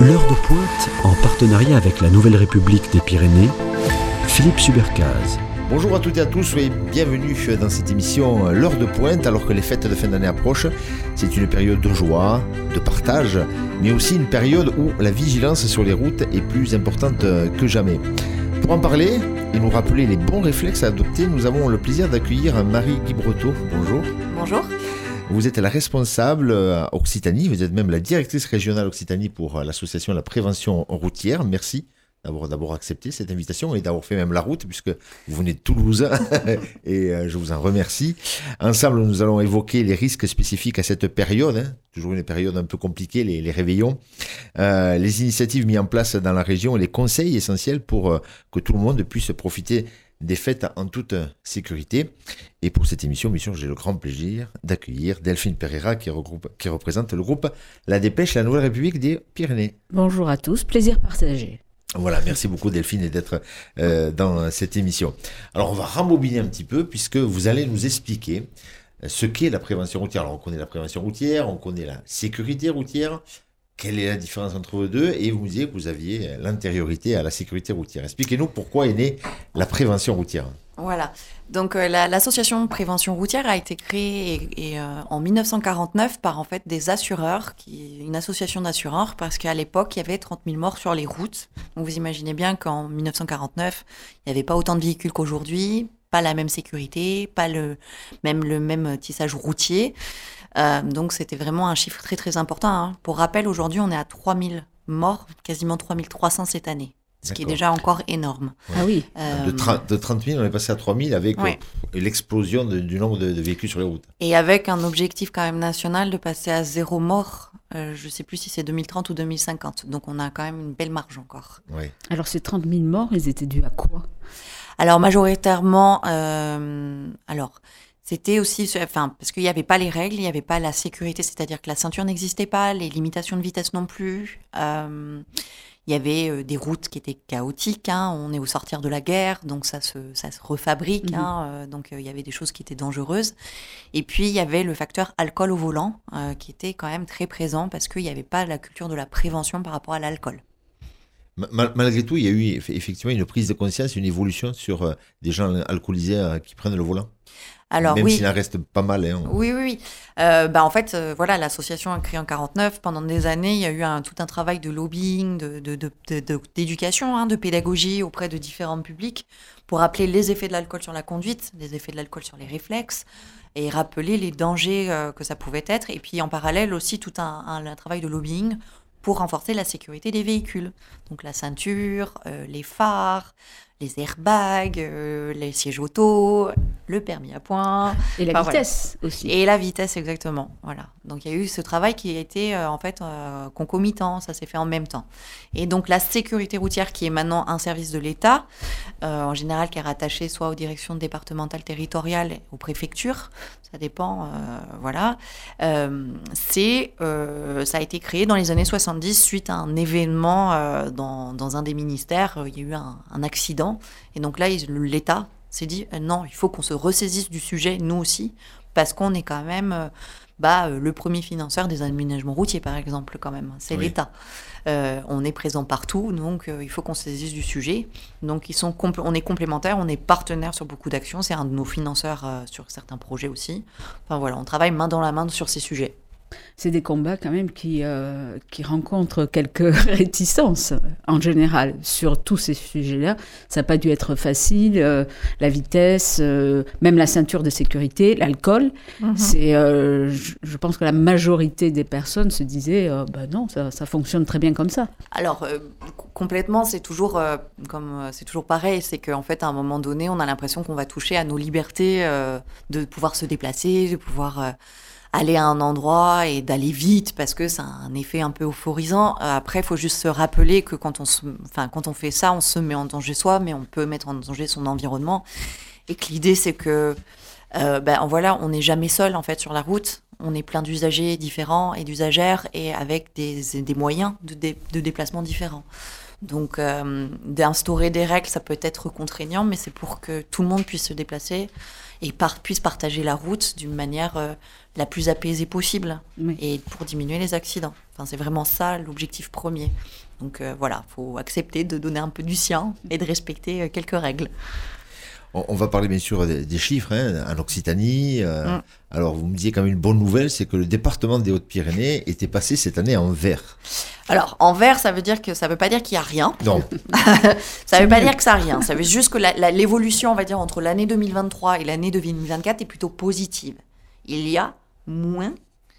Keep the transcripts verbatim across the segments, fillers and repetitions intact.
L'heure de pointe, en partenariat avec la Nouvelle République des Pyrénées, Philippe Subercase. Bonjour à toutes et à tous, et bienvenue dans cette émission L'heure de pointe, alors que les fêtes de fin d'année approchent. C'est une période de joie, de partage, mais aussi une période où la vigilance sur les routes est plus importante que jamais. Pour en parler et nous rappeler les bons réflexes à adopter, nous avons le plaisir d'accueillir Marie Guibretot. Bonjour. Bonjour. Vous êtes la responsable à Occitanie, vous êtes même la directrice régionale Occitanie pour l'association de la prévention routière. Merci d'avoir d'abord accepté cette invitation et d'avoir fait même la route, puisque vous venez de Toulouse et je vous en remercie. Ensemble, nous allons évoquer les risques spécifiques à cette période, hein, toujours une période un peu compliquée, les, les réveillons, euh, les initiatives mises en place dans la région et les conseils essentiels pour euh, que tout le monde puisse profiter des fêtes en toute sécurité. Et pour cette émission, bien sûr, j'ai le grand plaisir d'accueillir Delphine Pereira qui, regroupe, qui représente le groupe La Dépêche, la Nouvelle République des Pyrénées. Bonjour à tous, plaisir partagé. Voilà, merci beaucoup Delphine d'être euh, dans cette émission. Alors on va rembobiner un petit peu puisque vous allez nous expliquer ce qu'est la prévention routière. Alors on connaît la prévention routière, on connaît la sécurité routière. Quelle est la différence entre les deux? Et vous me disiez que vous aviez l'antériorité à la sécurité routière. Expliquez-nous pourquoi est née la prévention routière. Voilà. Donc euh, la, l'association prévention routière a été créée et, et, euh, en dix-neuf cent quarante-neuf par en fait des assureurs, qui, une association d'assureurs, parce qu'à l'époque il y avait trente mille morts sur les routes. Donc vous imaginez bien qu'en dix-neuf cent quarante-neuf il n'y avait pas autant de véhicules qu'aujourd'hui, pas la même sécurité, pas le même le même tissage routier. Euh, donc c'était vraiment un chiffre très très important. Hein. Pour rappel, aujourd'hui on est à trois mille morts, quasiment trois mille trois cents cette année. Ce D'accord. qui est déjà encore énorme. Ouais. Ah oui. Euh, de, trente, de trente mille, on est passé à trois mille avec ouais. euh, l'explosion de, du nombre de, de véhicules sur les routes. Et avec un objectif quand même national de passer à zéro mort, euh, je ne sais plus si c'est deux mille trente ou deux mille cinquante. Donc on a quand même une belle marge encore. Ouais. Alors ces trente mille morts, ils étaient dus à quoi? Alors majoritairement, euh, alors... C'était aussi, enfin, parce qu'il n'y avait pas les règles, il n'y avait pas la sécurité, c'est-à-dire que la ceinture n'existait pas, les limitations de vitesse non plus. Euh, il y avait euh, des routes qui étaient chaotiques, hein, on est au sortir de la guerre, donc ça se, ça se refabrique, mmh. hein, euh, donc euh, il y avait des choses qui étaient dangereuses. Et puis il y avait le facteur alcool au volant, euh, qui était quand même très présent, parce qu'il n'y avait pas la culture de la prévention par rapport à l'alcool. Mal, malgré tout, il y a eu effectivement une prise de conscience, une évolution sur euh, des gens alcoolisés euh, qui prennent le volant. Alors, Même oui. s'il en reste pas mal. Hein. Oui, oui, oui. Euh, bah, en fait, euh, voilà, l'association a créé en quarante-neuf. Pendant des années, il y a eu un, tout un travail de lobbying, de, de, de, de, de, d'éducation, hein, de pédagogie auprès de différents publics pour rappeler les effets de l'alcool sur la conduite, les effets de l'alcool sur les réflexes et rappeler les dangers euh, que ça pouvait être. Et puis, en parallèle aussi, tout un, un, un travail de lobbying pour renforcer la sécurité des véhicules. Donc, la ceinture, euh, les phares, les airbags, euh, les sièges auto, le permis à points. Et la enfin, vitesse voilà. aussi. Et la vitesse, exactement. Voilà. Donc, il y a eu ce travail qui a été, euh, en fait, euh, concomitant. Ça s'est fait en même temps. Et donc, la sécurité routière, qui est maintenant un service de l'État, euh, en général, qui est rattaché soit aux directions départementales territoriales, aux préfectures, ça dépend, euh, voilà. Euh, c'est, euh, ça a été créé dans les années soixante-dix suite à un événement euh, dans, dans un des ministères. Il y a eu un, un accident. Et donc là, l'État s'est dit euh, non, il faut qu'on se ressaisisse du sujet, nous aussi, parce qu'on est quand même euh, bah, euh, le premier financeur des aménagements routiers, par exemple, quand même. C'est oui. l'État. Euh, on est présent partout, donc euh, il faut qu'on se saisisse du sujet. Donc ils sont compl- on est complémentaires, on est partenaires sur beaucoup d'actions. C'est un de nos financeurs euh, sur certains projets aussi. Enfin voilà, on travaille main dans la main sur ces sujets. C'est des combats quand même qui, euh, qui rencontrent quelques réticences en général sur tous ces sujets-là. Ça n'a pas dû être facile, euh, la vitesse, euh, même la ceinture de sécurité, l'alcool. Mm-hmm. C'est, euh, je, je pense que la majorité des personnes se disaient euh, bah non, ça, ça fonctionne très bien comme ça. Alors euh, complètement, c'est toujours, euh, comme, euh, c'est toujours pareil, c'est qu'en fait à un moment donné, on a l'impression qu'on va toucher à nos libertés euh, de pouvoir se déplacer, de pouvoir... Euh, aller à un endroit et d'aller vite parce que ça a un effet un peu euphorisant. Après, il faut juste se rappeler que quand on, se, enfin, quand on fait ça, on se met en danger soi, mais on peut mettre en danger son environnement. Et que l'idée, c'est que, euh, ben voilà, on n'est jamais seul en fait sur la route. On est plein d'usagers différents et d'usagères et avec des, des moyens de, dé, de déplacement différents. Donc, euh, d'instaurer des règles, ça peut être contraignant, mais c'est pour que tout le monde puisse se déplacer et par- puisse partager la route d'une manière euh, la plus apaisée possible Oui. et pour diminuer les accidents. Enfin, c'est vraiment ça l'objectif premier. Donc euh, voilà, il faut accepter de donner un peu du sien et de respecter euh, quelques règles. On, on va parler bien sûr des, des chiffres hein, en Occitanie. Euh, Mm. Alors vous me disiez quand même une bonne nouvelle, c'est que le département des Hautes-Pyrénées était passé cette année en vert. Alors, en vert, ça veut dire que ça veut pas dire qu'il y a rien. Non, Ça veut pas dire que ça a rien. Ça veut juste que la- la- l'évolution, on va dire, entre l'année deux mille vingt-trois et l'année deux mille vingt-quatre est plutôt positive. Il y a moins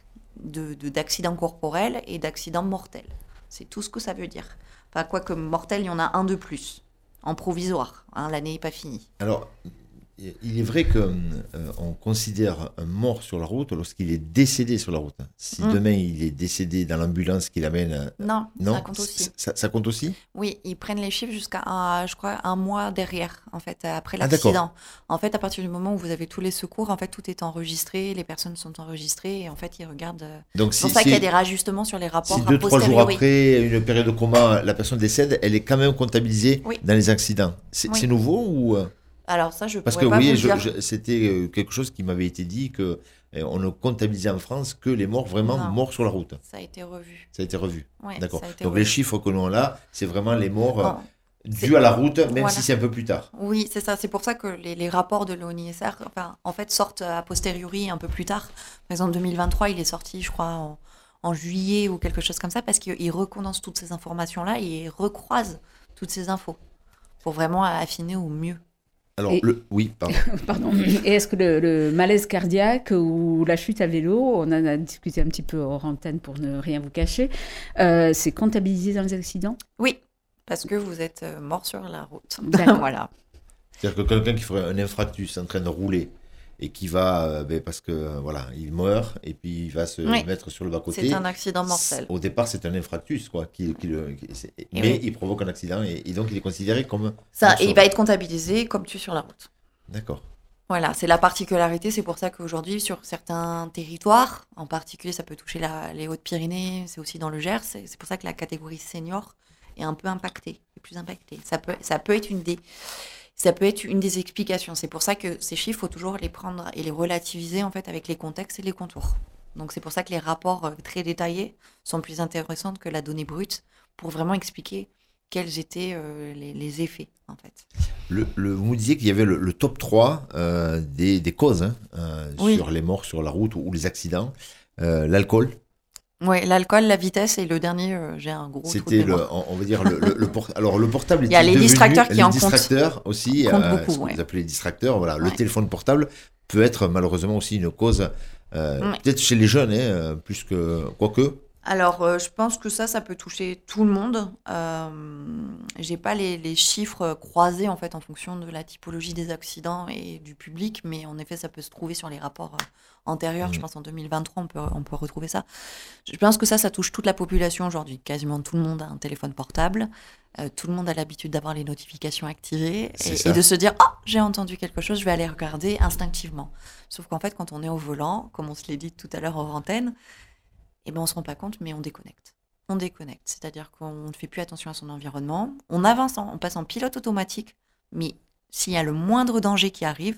de, de- d'accidents corporels et d'accidents mortels. C'est tout ce que ça veut dire. Enfin, quoi que mortel, il y en a un de plus, en provisoire. Hein, l'année n'est pas finie. alors il est vrai que euh, on considère un mort sur la route lorsqu'il est décédé sur la route. Si Mm. demain il est décédé dans l'ambulance qui l'amène, euh, Non, non, ça compte aussi. ça, ça compte aussi. Oui, ils prennent les chiffres jusqu'à, un, je crois, un mois derrière, en fait, après Ah, d'accord. l'accident. En fait, à partir du moment où vous avez tous les secours, en fait, tout est enregistré, les personnes sont enregistrées, et en fait, ils regardent. euh, Donc C'est si, pour ça si- qu'il y a des rajustements sur les rapports si a deux trois jours posteriori. après une période de coma, la personne décède, elle est quand même comptabilisée Oui. dans les accidents. C'est Oui. c'est nouveau ou euh, Alors ça, je parce pourrais que pas oui, vous je- dire. je- c'était euh, quelque chose qui m'avait été dit que euh, on ne comptabilisait en France que les morts vraiment Non. morts sur la route. Ça a été revu. Ça a été revu. Ouais, D'accord. ça a été Donc revu. les chiffres que l'on a là, c'est vraiment les morts euh, Bon, dus à la route, même Voilà. si c'est un peu plus tard. oui, c'est ça. C'est pour ça que les, les rapports de l'O N I S R, enfin, en fait, sortent a posteriori un peu plus tard. Par exemple, deux mille vingt-trois, il est sorti, je crois, en, en juillet ou quelque chose comme ça, parce qu'il il recondense toutes ces informations-là et il recroise toutes ces infos pour vraiment affiner au mieux. Alors Et- le oui, pardon. Pardon. Et est-ce que le, le malaise cardiaque ou la chute à vélo, on en a discuté un petit peu hors antenne pour ne rien vous cacher, euh, c'est comptabilisé dans les accidents? Oui, parce que vous êtes euh, mort sur la route. D'accord. Voilà. C'est-à-dire que quelqu'un qui ferait un infractus en train de rouler et qui va, euh, ben, parce que euh, voilà, il meurt et puis il va se Oui. mettre sur le bas-côté. C'est un accident mortel. Au départ, c'est un infractus, quoi, qui, qui le- qui- c'est- mais oui. il provoque un accident et, et donc il est considéré comme. Ça, mort et sur il va route. être comptabilisé comme tu sur la route. D'accord. Voilà, c'est la particularité. C'est pour ça qu'aujourd'hui, sur certains territoires, en particulier, ça peut toucher la- les Hautes-Pyrénées, c'est aussi dans le Gers. C'est c'est pour ça que la catégorie senior est un peu impactée, est plus impactée. Ça peut, ça peut être une des, ça peut être une des explications. C'est pour ça que ces chiffres, faut toujours les prendre et les relativiser en fait avec les contextes et les contours. Donc c'est pour ça que les rapports euh, très détaillés sont plus intéressants que la donnée brute pour vraiment expliquer quels étaient euh, les, les effets en fait. Le, le- vous me disiez qu'il y avait le, le top trois euh, des, des causes hein, euh, Oui. sur les morts sur la route ou, ou les accidents. Euh, L'alcool, Ouais, l'alcool, la vitesse et le dernier, euh, j'ai un gros trou de c'était le, mémoire. on, on va dire le, le, le port- alors le portable. Il y a était les devenu- distracteurs qui les en comptent- distracteurs aussi, comptent euh, beaucoup, ce que ouais. vous appelez les distracteurs. Voilà, le Ouais. téléphone portable peut être malheureusement aussi une cause, euh, Ouais. peut-être chez les jeunes, hein, euh, plus que quoique. Alors, euh, je pense que ça, ça peut toucher tout le monde. Euh, j'ai pas les, les chiffres croisés en fait en fonction de la typologie des accidents et du public, mais en effet, ça peut se trouver sur les rapports euh, antérieurs. Mhm. Je pense en deux mille vingt-trois, on peut, on peut retrouver ça. Je pense que ça, ça touche toute la population aujourd'hui. Quasiment tout le monde a un téléphone portable. Euh, tout le monde a l'habitude d'avoir les notifications activées C'est et, ça. et de se dire « Oh, j'ai entendu quelque chose, je vais aller regarder instinctivement ». Sauf qu'en fait, quand on est au volant, comme on se l'est dit tout à l'heure hors antenne, eh ben, on se rend pas compte, mais on déconnecte. On déconnecte, c'est-à-dire qu'on ne fait plus attention à son environnement. On avance, en- on passe en pilote automatique, mais s'il y a le moindre danger qui arrive,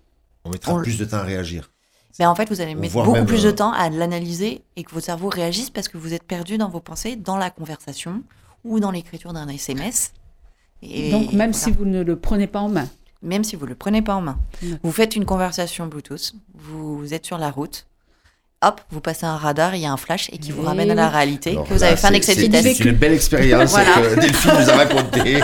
On mettra On- plus de temps à réagir. ben en fait, vous allez Ou mettre voire beaucoup même, plus euh, de temps à l'analyser et que votre cerveau réagisse parce que vous êtes perdu dans vos pensées, dans la conversation ou dans l'écriture d'un S M S. Et Donc, même voilà. si vous ne le prenez pas en main. Même si vous ne le prenez pas en main. Ouais. Vous faites une conversation Bluetooth, vous êtes sur la route, hop, vous passez un radar, il y a un flash et qui vous Eh ramène à la oui. réalité, Alors que vous là, avez fait un c'est- excès de c'est- vitesse. C'est une belle expérience Voilà. que Delphine nous a racontée.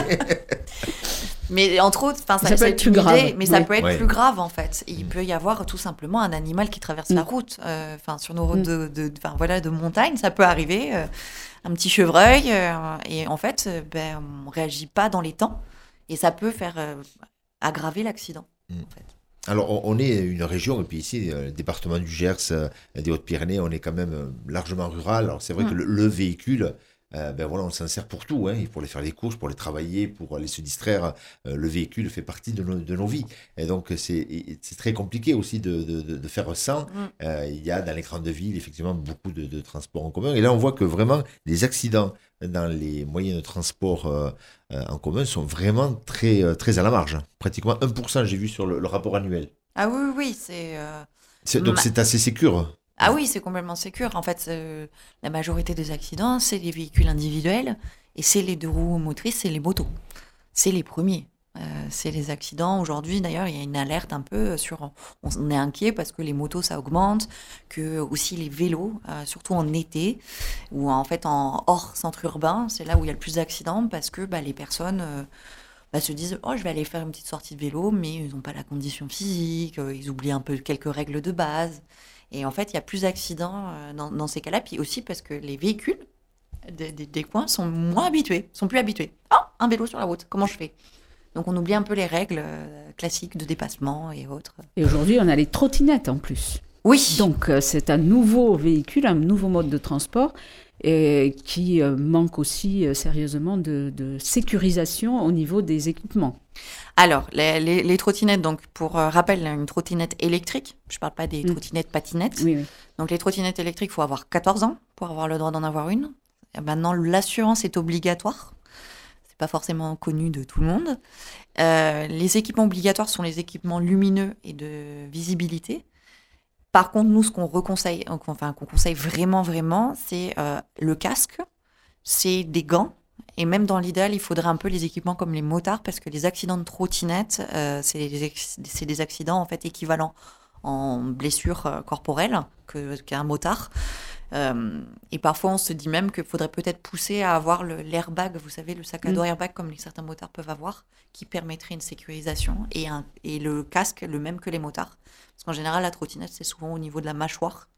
Mais entre autres, enfin, ça, Ça peut c'est être une plus grave, idée, mais ça oui. peut être Ouais. plus grave en fait. Et il Mm. peut y avoir tout simplement un animal qui traverse Mm. la route. Euh, Enfin, sur nos routes Mm. de, de, enfin, voilà, de montagne, ça peut arriver. euh, un petit chevreuil, euh, et en fait, euh, ben, on réagit pas dans les temps, et ça peut faire euh, aggraver l'accident. Mm. En fait. Alors, on, on est une région, et puis ici, euh, le département du Gers, euh, des Hautes-Pyrénées, on est quand même euh, largement rural. Alors, c'est vrai Mm. que le, le véhicule euh, ben voilà, on s'en sert pour tout, hein, pour aller faire les courses, pour aller travailler, pour aller se distraire. Euh, le véhicule fait partie de nos, de nos vies. Et donc, c'est, c'est très compliqué aussi de, de, de faire sans. Mm. Euh, il y a dans les grandes villes, effectivement, beaucoup de, de transports en commun. Et là, on voit que vraiment, les accidents dans les moyens de transport euh, euh, en commun sont vraiment très, euh, très à la marge. Pratiquement un pour cent, j'ai vu sur le, le rapport annuel. Ah oui, oui, c'est... Euh... c'est donc, Ma... c'est assez sécure. Ah oui, c'est complètement sécure. En fait, euh, la majorité des accidents, c'est les véhicules individuels et c'est les deux roues motrices, c'est les motos. C'est les premiers. Euh, c'est les accidents. Aujourd'hui, d'ailleurs, il y a une alerte un peu sur... On est inquiet parce que les motos, ça augmente, que aussi les vélos, euh, surtout en été, ou en fait en hors centre urbain, c'est là où il y a le plus d'accidents parce que bah, les personnes... Euh, Bah, se disent « Oh, je vais aller faire une petite sortie de vélo », mais ils n'ont pas la condition physique, euh, ils oublient un peu quelques règles de base. Et en fait, il y a plus d'accidents euh, dans, dans ces cas-là, puis aussi parce que les véhicules des, des, des coins sont moins habitués, sont plus habitués. « Oh, un vélo sur la route, comment je fais ?» Donc on oublie un peu les règles euh, classiques de dépassement et autres. Et aujourd'hui, on a les trottinettes en plus. Oui. Donc euh, c'est un nouveau véhicule, un nouveau mode de transport, et qui euh, manque aussi euh, sérieusement de, de sécurisation au niveau des équipements. Alors, les, les, les trottinettes, donc pour euh, rappel, une trottinette électrique, je ne parle pas des mmh. trottinettes patinettes. Oui, oui. Donc les trottinettes électriques, il faut avoir quatorze ans pour avoir le droit d'en avoir une. Et maintenant, l'assurance est obligatoire. Ce n'est pas forcément connu de tout le monde. Euh, les équipements obligatoires sont les équipements lumineux et de visibilité. Par contre, nous, ce qu'on reconseille, enfin, qu'on conseille vraiment, vraiment, c'est euh, le casque, c'est des gants. Et même dans l'idéal, il faudrait un peu les équipements comme les motards, parce que les accidents de trottinette, euh, c'est, des, c'est des accidents en fait équivalents en blessures euh, corporelles que, qu'un motard. Euh, et parfois, on se dit même qu'il faudrait peut-être pousser à avoir le, l'airbag, vous savez, le sac à dos mmh. airbag, comme les, certains motards peuvent avoir, qui permettrait une sécurisation, et, un, et le casque, le même que les motards. Parce qu'en général, la trottinette, c'est souvent au niveau de la mâchoire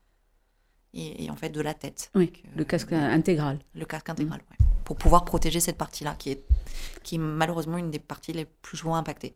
et, et en fait de la tête. Oui, donc, le casque euh, intégral. Le casque intégral, mmh. oui. Pour pouvoir protéger cette partie-là, qui est, qui est malheureusement une des parties les plus souvent impactées.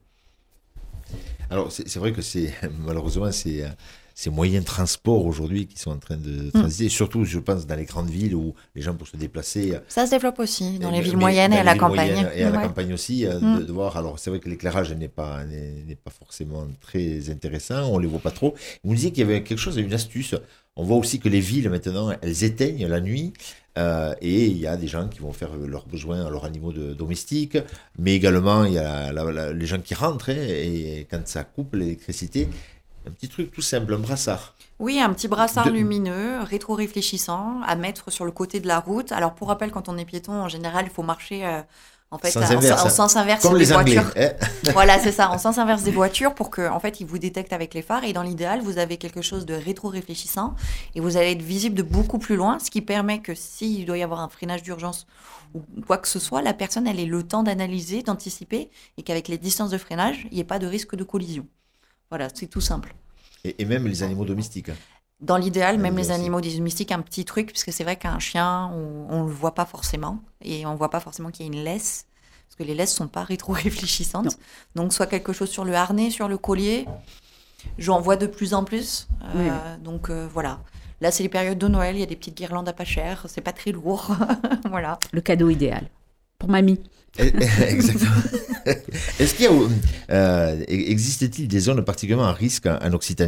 Alors, c'est, c'est vrai que c'est malheureusement, c'est... ces moyens de transport aujourd'hui qui sont en train de transiter, mmh. surtout je pense dans les grandes villes où les gens pour se déplacer... Ça se développe aussi, dans les villes moyennes et à la campagne. Et à la ouais. campagne aussi, mmh. de, de voir, alors c'est vrai que l'éclairage n'est pas, n'est, n'est pas forcément très intéressant, on ne les voit pas trop. Vous me disiez qu'il y avait quelque chose, une astuce, on voit aussi que les villes maintenant, elles éteignent la nuit, euh, et il y a des gens qui vont faire leurs besoins à leurs animaux de, domestiques, mais également il y a la, la, les gens qui rentrent, hein, et quand ça coupe l'électricité, un petit truc tout simple, un brassard. Oui, un petit brassard de... lumineux, rétro-réfléchissant, à mettre sur le côté de la route. Alors, pour rappel, quand on est piéton, en général, il faut marcher euh, en fait, sens en, inverse, en sens inverse comme des les voitures. Anglais, hein. Voilà, c'est ça, en sens inverse des voitures pour qu'en en fait, ils vous détectent avec les phares. Et dans l'idéal, vous avez quelque chose de rétro-réfléchissant et vous allez être visible de beaucoup plus loin, ce qui permet que s'il doit y avoir un freinage d'urgence ou quoi que ce soit, la personne, elle ait le temps d'analyser, d'anticiper et qu'avec les distances de freinage, il n'y ait pas de risque de collision. Voilà, c'est tout simple. Et, et même les animaux domestiques. Dans l'idéal, même les animaux domestiques, un petit truc, puisque c'est vrai qu'un chien, on ne le voit pas forcément. Et on ne voit pas forcément qu'il y a une laisse, parce que les laisses ne sont pas rétro-réfléchissantes. Non. Donc, soit quelque chose sur le harnais, sur le collier. J'en vois de plus en plus. Euh, oui. Donc, euh, voilà. Là, c'est les périodes de Noël, il y a des petites guirlandes à pas cher. C'est pas très lourd. Voilà. Le cadeau idéal. Pour mamie. Exactement. Est-ce qu'il y a, euh, existe-t-il des zones particulièrement à risque en, en Occitanie ?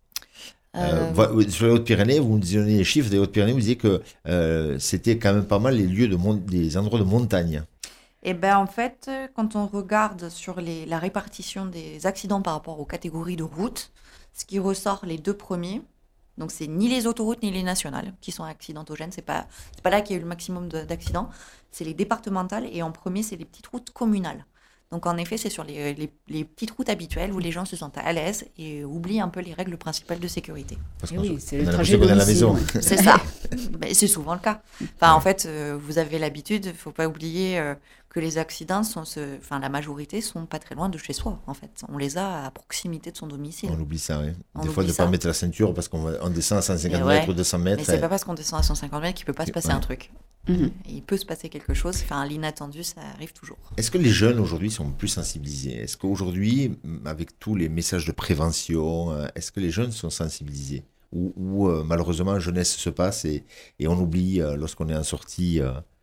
euh... Euh, sur les Hautes-Pyrénées, vous me disiez les chiffres des Hautes-Pyrénées, vous disiez que euh, c'était quand même pas mal les lieux de mon... des endroits de montagne. Eh bien, en fait, quand on regarde sur les, la répartition des accidents par rapport aux catégories de routes, ce qui ressort les deux premiers, donc c'est ni les autoroutes ni les nationales qui sont accidentogènes, c'est pas, c'est pas là qu'il y a eu le maximum de, d'accidents, c'est les départementales et en premier c'est les petites routes communales. Donc en effet c'est sur les, les, les petites routes habituelles où les gens se sentent à l'aise et oublient un peu les règles principales de sécurité. Parce que oui, c'est le trajet de la maison. Ouais. C'est ça, mais c'est souvent le cas. Enfin en fait euh, vous avez l'habitude, il faut pas oublier euh, que les accidents sont, ce... enfin la majorité sont pas très loin de chez soi en fait. On les a à proximité de son domicile. On oublie ça, oui. On Des fois de ne pas mettre la ceinture parce qu'on va... on descend à cent cinquante ouais. mètres ou deux cents mètres. Mais c'est et... pas parce qu'on descend à cent cinquante mètres qu'il peut pas se passer ouais. un truc. Mmh. Il peut se passer quelque chose. Enfin l'inattendu, ça arrive toujours. Est-ce que les jeunes aujourd'hui sont plus sensibilisés ? Est-ce qu'aujourd'hui, avec tous les messages de prévention, est-ce que les jeunes sont sensibilisés ? Ou, ou euh, malheureusement, jeunesse se passe et, et on oublie euh, lorsqu'on est en sortie. Euh,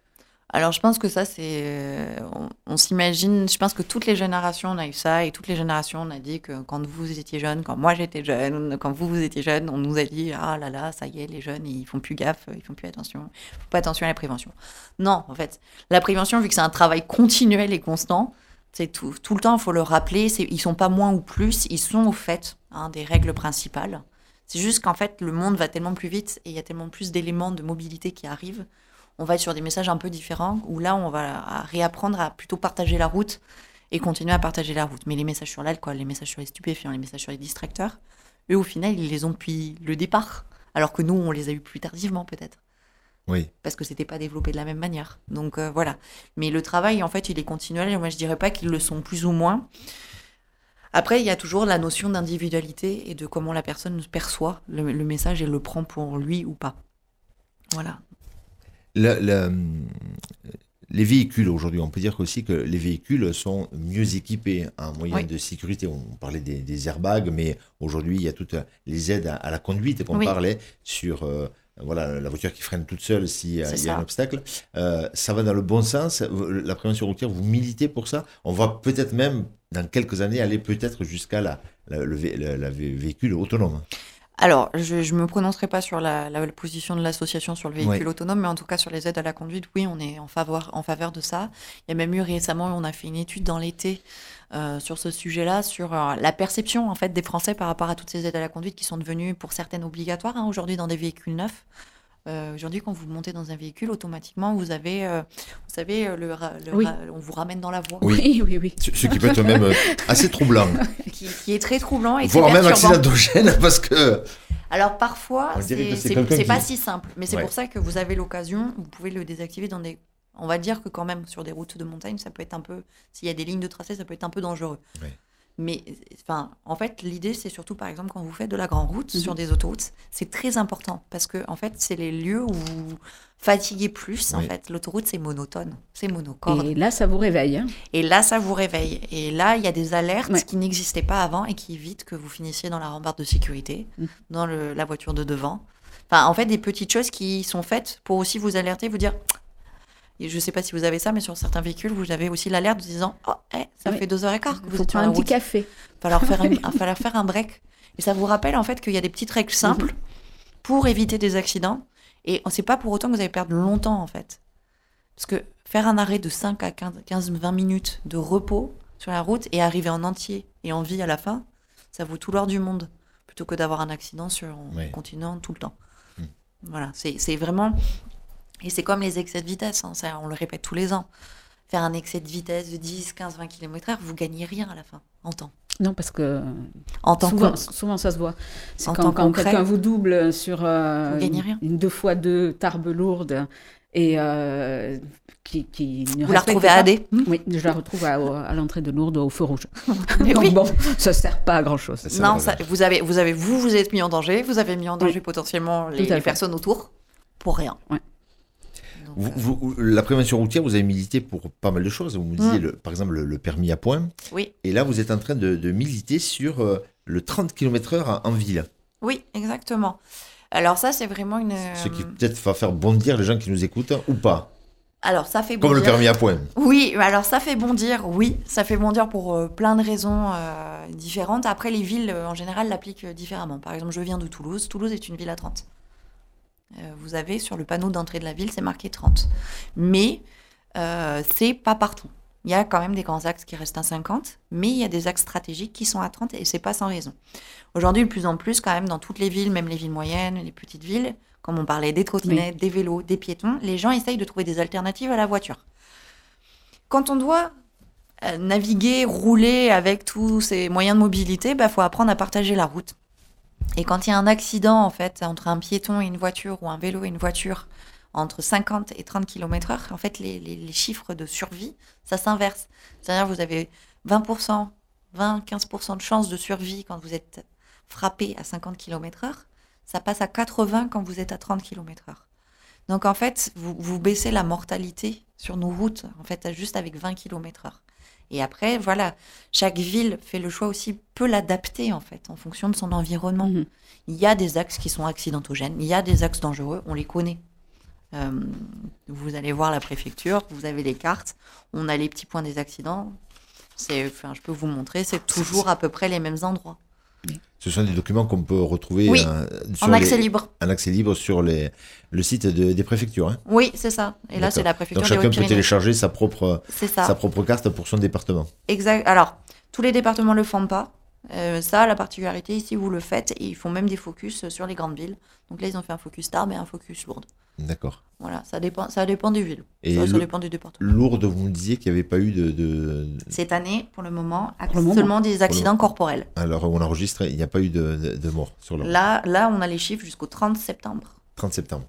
Alors, je pense que ça, c'est. euh, On, on s'imagine. Je pense que toutes les générations, on a eu ça. Et toutes les générations, on a dit que quand vous étiez jeune, quand moi j'étais jeune, quand vous, vous étiez jeune, on nous a dit ah là là, ça y est, les jeunes, ils font plus gaffe, ils font plus attention. Ils font pas attention à la prévention. Non, en fait. La prévention, vu que c'est un travail continuel et constant, c'est tout, tout le temps, il faut le rappeler. C'est, ils sont pas moins ou plus. Ils sont au fait hein, des règles principales. C'est juste qu'en fait, le monde va tellement plus vite et il y a tellement plus d'éléments de mobilité qui arrivent. On va être sur des messages un peu différents, où là, on va réapprendre à plutôt partager la route et continuer à partager la route. Mais les messages sur l'alcool, les messages sur les stupéfiants, les messages sur les distracteurs, eux, au final, ils les ont depuis le départ, alors que nous, on les a eus plus tardivement, peut-être. Oui. Parce que c'était pas développé de la même manière. Donc, euh, voilà. Mais le travail, en fait, il est continuel, et moi, je dirais pas qu'ils le sont plus ou moins. Après, il y a toujours la notion d'individualité et de comment la personne perçoit le, le message et le prend pour lui ou pas. Voilà. La- la- les véhicules aujourd'hui, on peut dire aussi que les véhicules sont mieux équipés en moyens Oui. de sécurité. On parlait des, des airbags, mais aujourd'hui, il y a toutes les aides à, à la conduite qu'on Oui. parlait sur euh, voilà, la voiture qui freine toute seule s'il y a C'est ça. un obstacle. Euh, ça va dans le bon sens. La prévention routière, vous militez pour ça. On va peut-être même, dans quelques années, aller peut-être jusqu'à la, la, le vé- la- la vé- véhicule autonome. Alors, je ne me prononcerai pas sur la, la position de l'association sur le véhicule Ouais. autonome, mais en tout cas sur les aides à la conduite, oui, on est en faveur, en faveur de ça. Il y a même eu récemment, on a fait une étude dans l'été euh, sur ce sujet-là, sur euh, la perception en fait des Français par rapport à toutes ces aides à la conduite qui sont devenues pour certaines obligatoires hein, aujourd'hui dans des véhicules neufs. Euh, aujourd'hui, quand vous montez dans un véhicule, automatiquement, vous avez, euh, vous savez, euh, le, ra- le Oui. ra- on vous ramène dans la voie, Oui. Oui, oui, oui. Ce, ce qui peut être même euh, assez troublant, qui, qui est très troublant et très voire même perturbant. accidentogène, parce que Alors parfois, On dirait c'est que c'est c'est- quelqu'un c'est qui- pas si simple, mais c'est Ouais. pour ça que vous avez l'occasion, vous pouvez le désactiver dans des... On va dire que quand même, sur des routes de montagne, ça peut être un peu... S'il y a des lignes de tracé, ça peut être un peu dangereux. Ouais. Mais enfin, en fait, l'idée, c'est surtout, par exemple, quand vous faites de la grande route Mhm. sur des autoroutes, c'est très important parce que, en fait, c'est les lieux où vous fatiguez plus. En Oui. fait, l'autoroute, c'est monotone, c'est monocorde. Et là, ça vous réveille. Hein. Et là, ça vous réveille. Et là, il y a des alertes Ouais. qui n'existaient pas avant et qui évitent que vous finissiez dans la rambarde de sécurité, Mm. dans le- la voiture de devant. Enfin, en fait, des petites choses qui sont faites pour aussi vous alerter, vous dire... Et je ne sais pas si vous avez ça, mais sur certains véhicules, vous avez aussi l'alerte disant « Oh, eh, ça Ah oui. fait deux heures et quart que Il vous faut êtes sur prendre la un petit route. café. Il va falloir faire un, va falloir faire un break. » Et ça vous rappelle en fait qu'il y a des petites règles simples pour éviter des accidents. Et c'est pas pour autant que vous allez perdre longtemps en fait. Parce que faire un arrêt de cinq à quinze vingt minutes de repos sur la route et arriver en entier et en vie à la fin, ça vaut tout l'or du monde. Plutôt que d'avoir un accident sur, en Ouais. continuant tout le temps. Mm. Voilà, c'est c'est vraiment... Et c'est comme les excès de vitesse, hein, ça, on le répète tous les ans. Faire un excès de vitesse de dix, quinze, vingt kilomètres heure, vous gagnez rien à la fin, en temps. Non, parce que En temps souvent, con- souvent, ça se voit. C'est En quand, temps quand concret, quelqu'un vous double sur euh, vous gagnez rien. une deux fois deux tarbes lourdes et euh, qui, qui ne Vous la respecte retrouvez à pas. A D. Oui, je la retrouve à, à l'entrée de Lourdes au feu rouge. Mais Donc oui. bon, ça ne sert pas à grand-chose. Ça Non, va, ça, ouais. vous, avez, vous, avez, vous vous êtes mis en danger, vous avez mis en danger Oui. potentiellement les, Tout à les fait. personnes autour pour rien. Ouais. Donc, Vous- euh, vous- la prévention routière, vous avez milité pour pas mal de choses. Vous me disiez, Mm. le- par exemple, le, le permis à points. oui, Et là, vous êtes en train de, de militer sur euh, le trente kilomètres heure en, en ville. oui, exactement. Alors ça, c'est vraiment une... Ce qui euh, peut-être va faire bondir les gens qui nous écoutent ou pas. Alors ça fait Comme le bondir. permis à points. Oui, alors ça fait bondir, oui, ça fait bondir pour euh, plein de raisons euh, différentes. Après, les villes, euh, en général, l'appliquent euh, différemment. Par exemple, je viens de Toulouse. Toulouse est une ville à trente. Euh, vous avez sur le panneau d'entrée de la ville, c'est marqué trente. Mais euh, c'est pas partout. Il y a quand même des grands axes qui restent à cinquante, mais il y a des axes stratégiques qui sont à trente et c'est pas sans raison. Aujourd'hui, de plus en plus, quand même, dans toutes les villes, même les villes moyennes, les petites villes, comme on parlait des trottinettes, des vélos, des piétons, les gens essayent de trouver des alternatives à la voiture. Quand on doit euh, naviguer, rouler avec tous ces moyens de mobilité, bah, faut apprendre à partager la route. Et quand il y a un accident, en fait, entre un piéton et une voiture, ou un vélo et une voiture, entre cinquante et trente kilomètres heure, en fait, les, les, les chiffres de survie, ça s'inverse. C'est-à-dire que vous avez vingt pour cent, vingt à quinze pour cent de chances de survie quand vous êtes frappé à cinquante kilomètres heure. Ça passe à quatre-vingts quand vous êtes à trente kilomètres heure. Donc, en fait, vous, vous baissez la mortalité sur nos routes, en fait, juste avec vingt kilomètres heure. Et après, voilà, chaque ville fait le choix aussi, peut l'adapter, en fait, en fonction de son environnement. Mhm. Il y a des axes qui sont accidentogènes, il y a des axes dangereux, on les connaît. Euh, vous allez voir la préfecture, vous avez les cartes, on a les petits points des accidents. C'est, enfin, je peux vous montrer, c'est toujours à peu près les mêmes endroits. Ce sont des documents qu'on peut retrouver oui, euh, sur en accès les, libre. En accès libre sur les, le site de, des préfectures. Hein. Oui, c'est ça. Et là, D'accord. c'est la préfecture Donc des chacun peut Hautes-Pyrénées. télécharger sa propre, sa propre carte pour son département. Exact. Alors, tous les départements ne le font pas. Euh, ça, la particularité ici, vous le faites, et ils font même des focus sur les grandes villes. Donc là, ils ont fait un focus Tarbes et un focus Lourdes. D'accord. Voilà, ça dépend, ça dépend des villes. Et ça, le, ça dépend des départements. Lourdes, vous me disiez qu'il n'y avait pas eu de, de... Cette année, pour le moment, pour le seulement moment. des accidents corporels. Alors, on enregistre, il n'y a pas eu de, de, de mort sur Lourdes. Là, là, on a les chiffres jusqu'au trente septembre. trente septembre.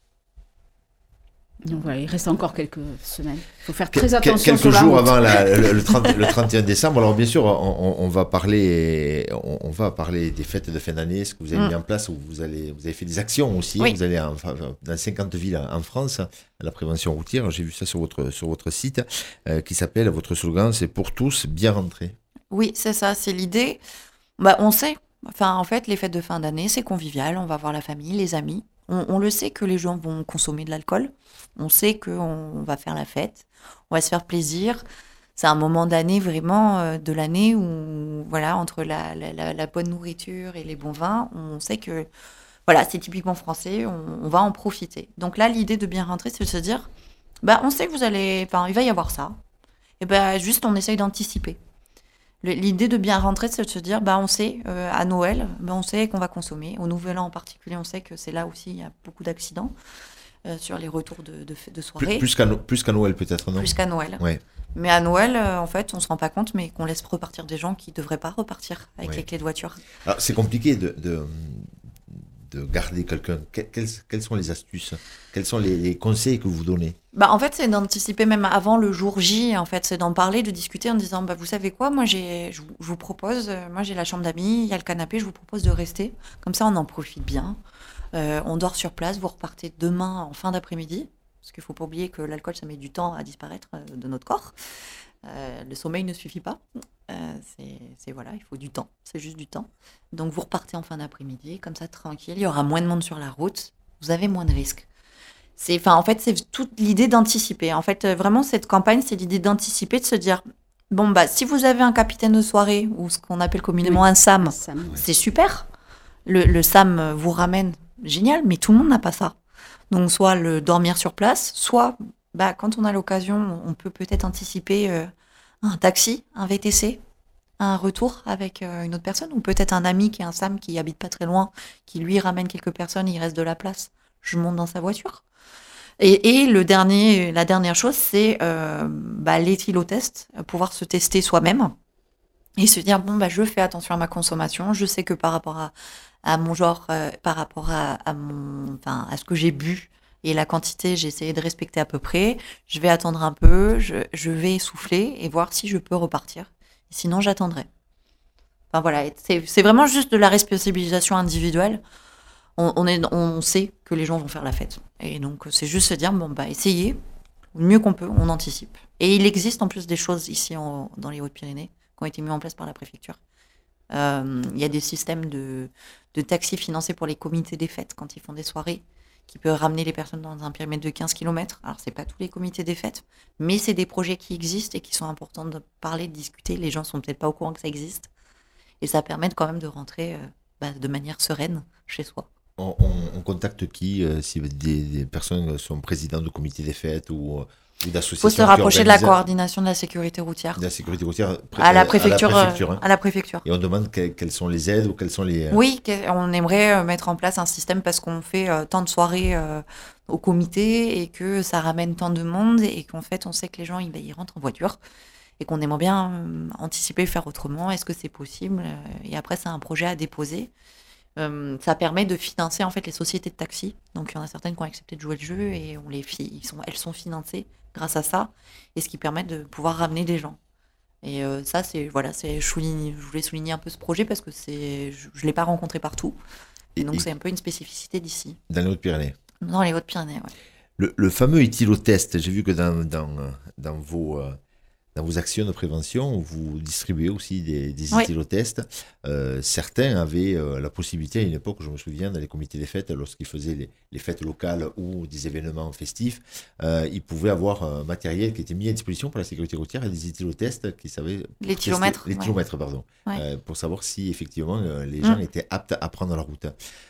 Donc voilà, il reste encore quelques semaines. Il faut faire très Quel, attention quelques sur la jours route. avant la, le, le, trente, le trente et un décembre. Alors bien sûr, on, on, va parler, on, on va parler des fêtes de fin d'année, ce que vous avez mmh. mis en place. Où vous, allez, vous avez fait des actions aussi. Oui. Vous allez en, dans cinquante villes en France, à la prévention routière. J'ai vu ça sur votre, sur votre site, euh, qui s'appelle, votre slogan, c'est pour tous, bien rentrer. Oui, c'est ça, c'est l'idée. Bah, on sait, enfin, en fait, les fêtes de fin d'année, c'est convivial. On va voir la famille, les amis. On, on le sait que les gens vont consommer de l'alcool. On sait qu'on va faire la fête. On va se faire plaisir. C'est un moment d'année, vraiment, euh, de l'année où, voilà, entre la, la, la, la bonne nourriture et les bons vins, on sait que, voilà, c'est typiquement français, on, on va en profiter. Donc là, l'idée de bien rentrer, c'est de se dire, bah, on sait que vous allez, enfin, il va y avoir ça. Et ben, bah, juste, on essaye d'anticiper. L'idée de bien rentrer, c'est de se dire, bah, on sait, euh, à Noël, bah, on sait qu'on va consommer. Au Nouvel An en particulier, on sait que c'est là aussi, il y a beaucoup d'accidents euh, sur les retours de, de, de soirée. Plus, plus, qu'à, plus qu'à Noël, peut-être, non ? Plus qu'à Noël. Ouais. Mais à Noël, euh, en fait, on ne se rend pas compte, mais qu'on laisse repartir des gens qui ne devraient pas repartir avec ouais. les clés de voiture. Alors, c'est compliqué de... de... de garder quelqu'un. Quelles, quelles sont les astuces ? Quels sont les, les conseils que vous donnez ? Bah, en fait, c'est d'anticiper même avant le jour J. En fait, c'est d'en parler, de discuter en disant, bah, vous savez quoi, moi, j'ai, je, je vous propose, euh, moi, j'ai la chambre d'amis, il y a le canapé, je vous propose de rester. Comme ça, on en profite bien. Euh, on dort sur place, vous repartez demain en fin d'après-midi. Parce qu'il ne faut pas oublier que l'alcool, ça met du temps à disparaître de notre corps. Euh, le sommeil ne suffit pas. Euh, c'est, c'est voilà, il faut du temps. C'est juste du temps. Donc vous repartez en fin d'après-midi, comme ça tranquille. Il y aura moins de monde sur la route. Vous avez moins de risques. C'est, enfin, en fait, c'est toute l'idée d'anticiper. En fait, vraiment, cette campagne, c'est l'idée d'anticiper, de se dire, bon bah, si vous avez un capitaine de soirée ou ce qu'on appelle communément oui. un S A M, un S A M, c'est super. Le, le S A M vous ramène, génial. Mais tout le monde n'a pas ça. Donc soit le dormir sur place, soit bah, quand on a l'occasion, on peut peut-être anticiper euh, un taxi, un V T C, un retour avec euh, une autre personne, ou peut-être un ami qui est un S A M qui habite pas très loin, qui lui ramène quelques personnes, il reste de la place, je monte dans sa voiture. Et, et le dernier, la dernière chose, c'est euh, bah, l'éthylotest, pouvoir se tester soi-même et se dire, bon, bah, je fais attention à ma consommation, je sais que par rapport à, à mon genre, euh, par rapport à, à, mon, enfin, à ce que j'ai bu, et la quantité, j'ai essayé de respecter à peu près. Je vais attendre un peu, je, je vais souffler et voir si je peux repartir. Et sinon, j'attendrai. Enfin voilà, c'est, c'est vraiment juste de la responsabilisation individuelle. On, on, est, on sait que les gens vont faire la fête. Et donc, c'est juste se dire, bon, bah, essayez, le mieux qu'on peut, on anticipe. Et il existe en plus des choses ici en, dans les Hautes-Pyrénées qui ont été mises en place par la préfecture. Il euh, y a des systèmes de, de taxis financés pour les comités des fêtes quand ils font des soirées, qui peut ramener les personnes dans un périmètre de quinze kilomètres. Alors, c'est pas tous les comités des fêtes, mais c'est des projets qui existent et qui sont importants de parler, de discuter. Les gens sont peut-être pas au courant que ça existe. Et ça permet quand même de rentrer euh, bah, de manière sereine chez soi. On, on, on contacte qui euh, si des, des personnes sont présidents de comités des fêtes ou, ou d'associations ? Il faut se rapprocher de la coordination de la sécurité routière. De la sécurité routière pré- à la préfecture. À la préfecture, hein. à la préfecture. Et on demande que, quelles sont les aides ou quelles sont les... Oui, on aimerait mettre en place un système parce qu'on fait euh, tant de soirées euh, au comité et que ça ramène tant de monde et qu'en fait on sait que les gens ils, ils rentrent en voiture et qu'on aimerait bien euh, anticiper, faire autrement. Est-ce que c'est possible ? Et après c'est un projet à déposer. Euh, ça permet de financer en fait les sociétés de taxi. Donc il y en a certaines qui ont accepté de jouer le jeu et on les fi- ils sont, elles sont financées grâce à ça, et ce qui permet de pouvoir ramener des gens. Et euh, ça c'est voilà, c'est je, souligne, je voulais souligner un peu ce projet parce que c'est je, je l'ai pas rencontré partout. Et, et donc et c'est un peu une spécificité d'ici. Dans les Hautes-Pyrénées. Dans les Hautes-Pyrénées, ouais. Le, le fameux éthylotest, j'ai vu que dans dans dans vos dans vos actions de prévention, vous distribuez aussi des, des Oui. éthylotests. Euh, certains avaient euh, la possibilité, à une époque, je me souviens, dans les comités des fêtes, lorsqu'ils faisaient les, les fêtes locales ou des événements festifs, euh, ils pouvaient avoir un matériel qui était mis à disposition par la sécurité routière et des éthylotests qui savaient... L'éthylomètre, Les ouais. kilomètres, pardon. Ouais. Euh, pour savoir si, effectivement, euh, les gens Mm. étaient aptes à prendre la route.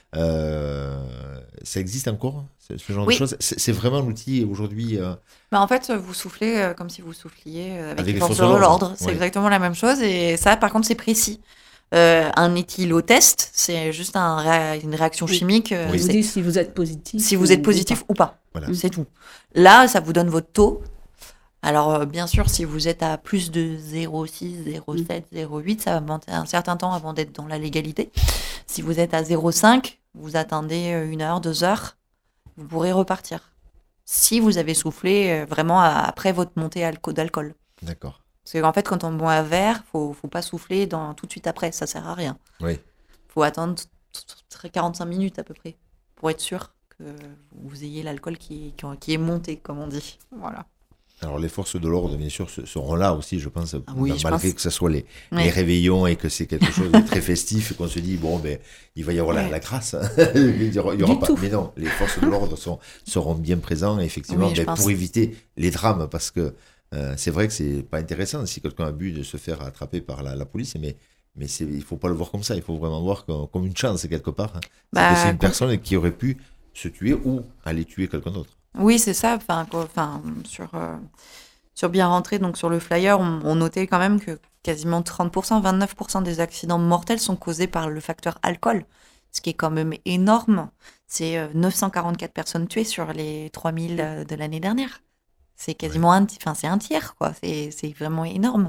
Euh, ça existe encore, ce, ce genre Oui. de choses? C'est, c'est vraiment un outil aujourd'hui... euh, Bah, en fait, vous soufflez euh, comme si vous souffliez euh, avec, Avec les les forces forces de de l'ordre. l'ordre. C'est Ouais. exactement la même chose. Et ça, par contre, c'est précis. Euh, un éthylotest, c'est juste un ré- une réaction Oui. chimique. euh, Oui. Vous c'est- dites si vous êtes positif. si vous ou- êtes positif ou pas. Voilà. C'est tout. Là, ça vous donne votre taux. Alors, euh, bien sûr, si vous êtes à plus de zéro virgule six, zéro virgule sept, zéro virgule huit, ça va monter un certain temps avant d'être dans la légalité. Si vous êtes à zéro virgule cinq, vous attendez euh, une heure, deux heures, vous pourrez repartir. Si vous avez soufflé euh, vraiment à- après votre montée alco- d'alcool. D'accord. Parce qu'en fait, quand on boit un verre, faut, faut pas souffler dans, tout de suite après, ça sert à rien. Oui. Faut attendre t- t- quarante-cinq minutes à peu près pour être sûr que vous ayez l'alcool qui, qui, qui est monté, comme on dit. Voilà. Alors, les forces de l'ordre, bien sûr, se- seront là aussi, je pense, Ah oui, bah, je malgré pense. que ce soit les, Ouais. les réveillons et que c'est quelque chose de très festif et qu'on se dit, bon, ben, il va y avoir la, Ouais. la grâce. il y aura, il y aura Du pas. tout. Mais non, les forces de l'ordre sont, seront bien présents, effectivement, Oui, je ben, pense. pour éviter les drames, parce que euh, c'est vrai que c'est pas intéressant si quelqu'un a bu de se faire attraper par la, la police, mais, mais c'est, il faut pas le voir comme ça, il faut vraiment voir comme, comme une chance, quelque part. hein. C'est Bah, que c'est une com- personne qui aurait pu se tuer ou aller tuer quelqu'un d'autre. Oui, c'est ça. Enfin, quoi, enfin, sur, euh, sur bien rentré, donc sur le flyer, on, on notait quand même que quasiment trente pour cent, vingt-neuf pour cent des accidents mortels sont causés par le facteur alcool, ce qui est quand même énorme. C'est euh, neuf cent quarante-quatre personnes tuées sur les trois mille euh, de l'année dernière. C'est quasiment un, ti- enfin, c'est un tiers, quoi. C'est, c'est vraiment énorme.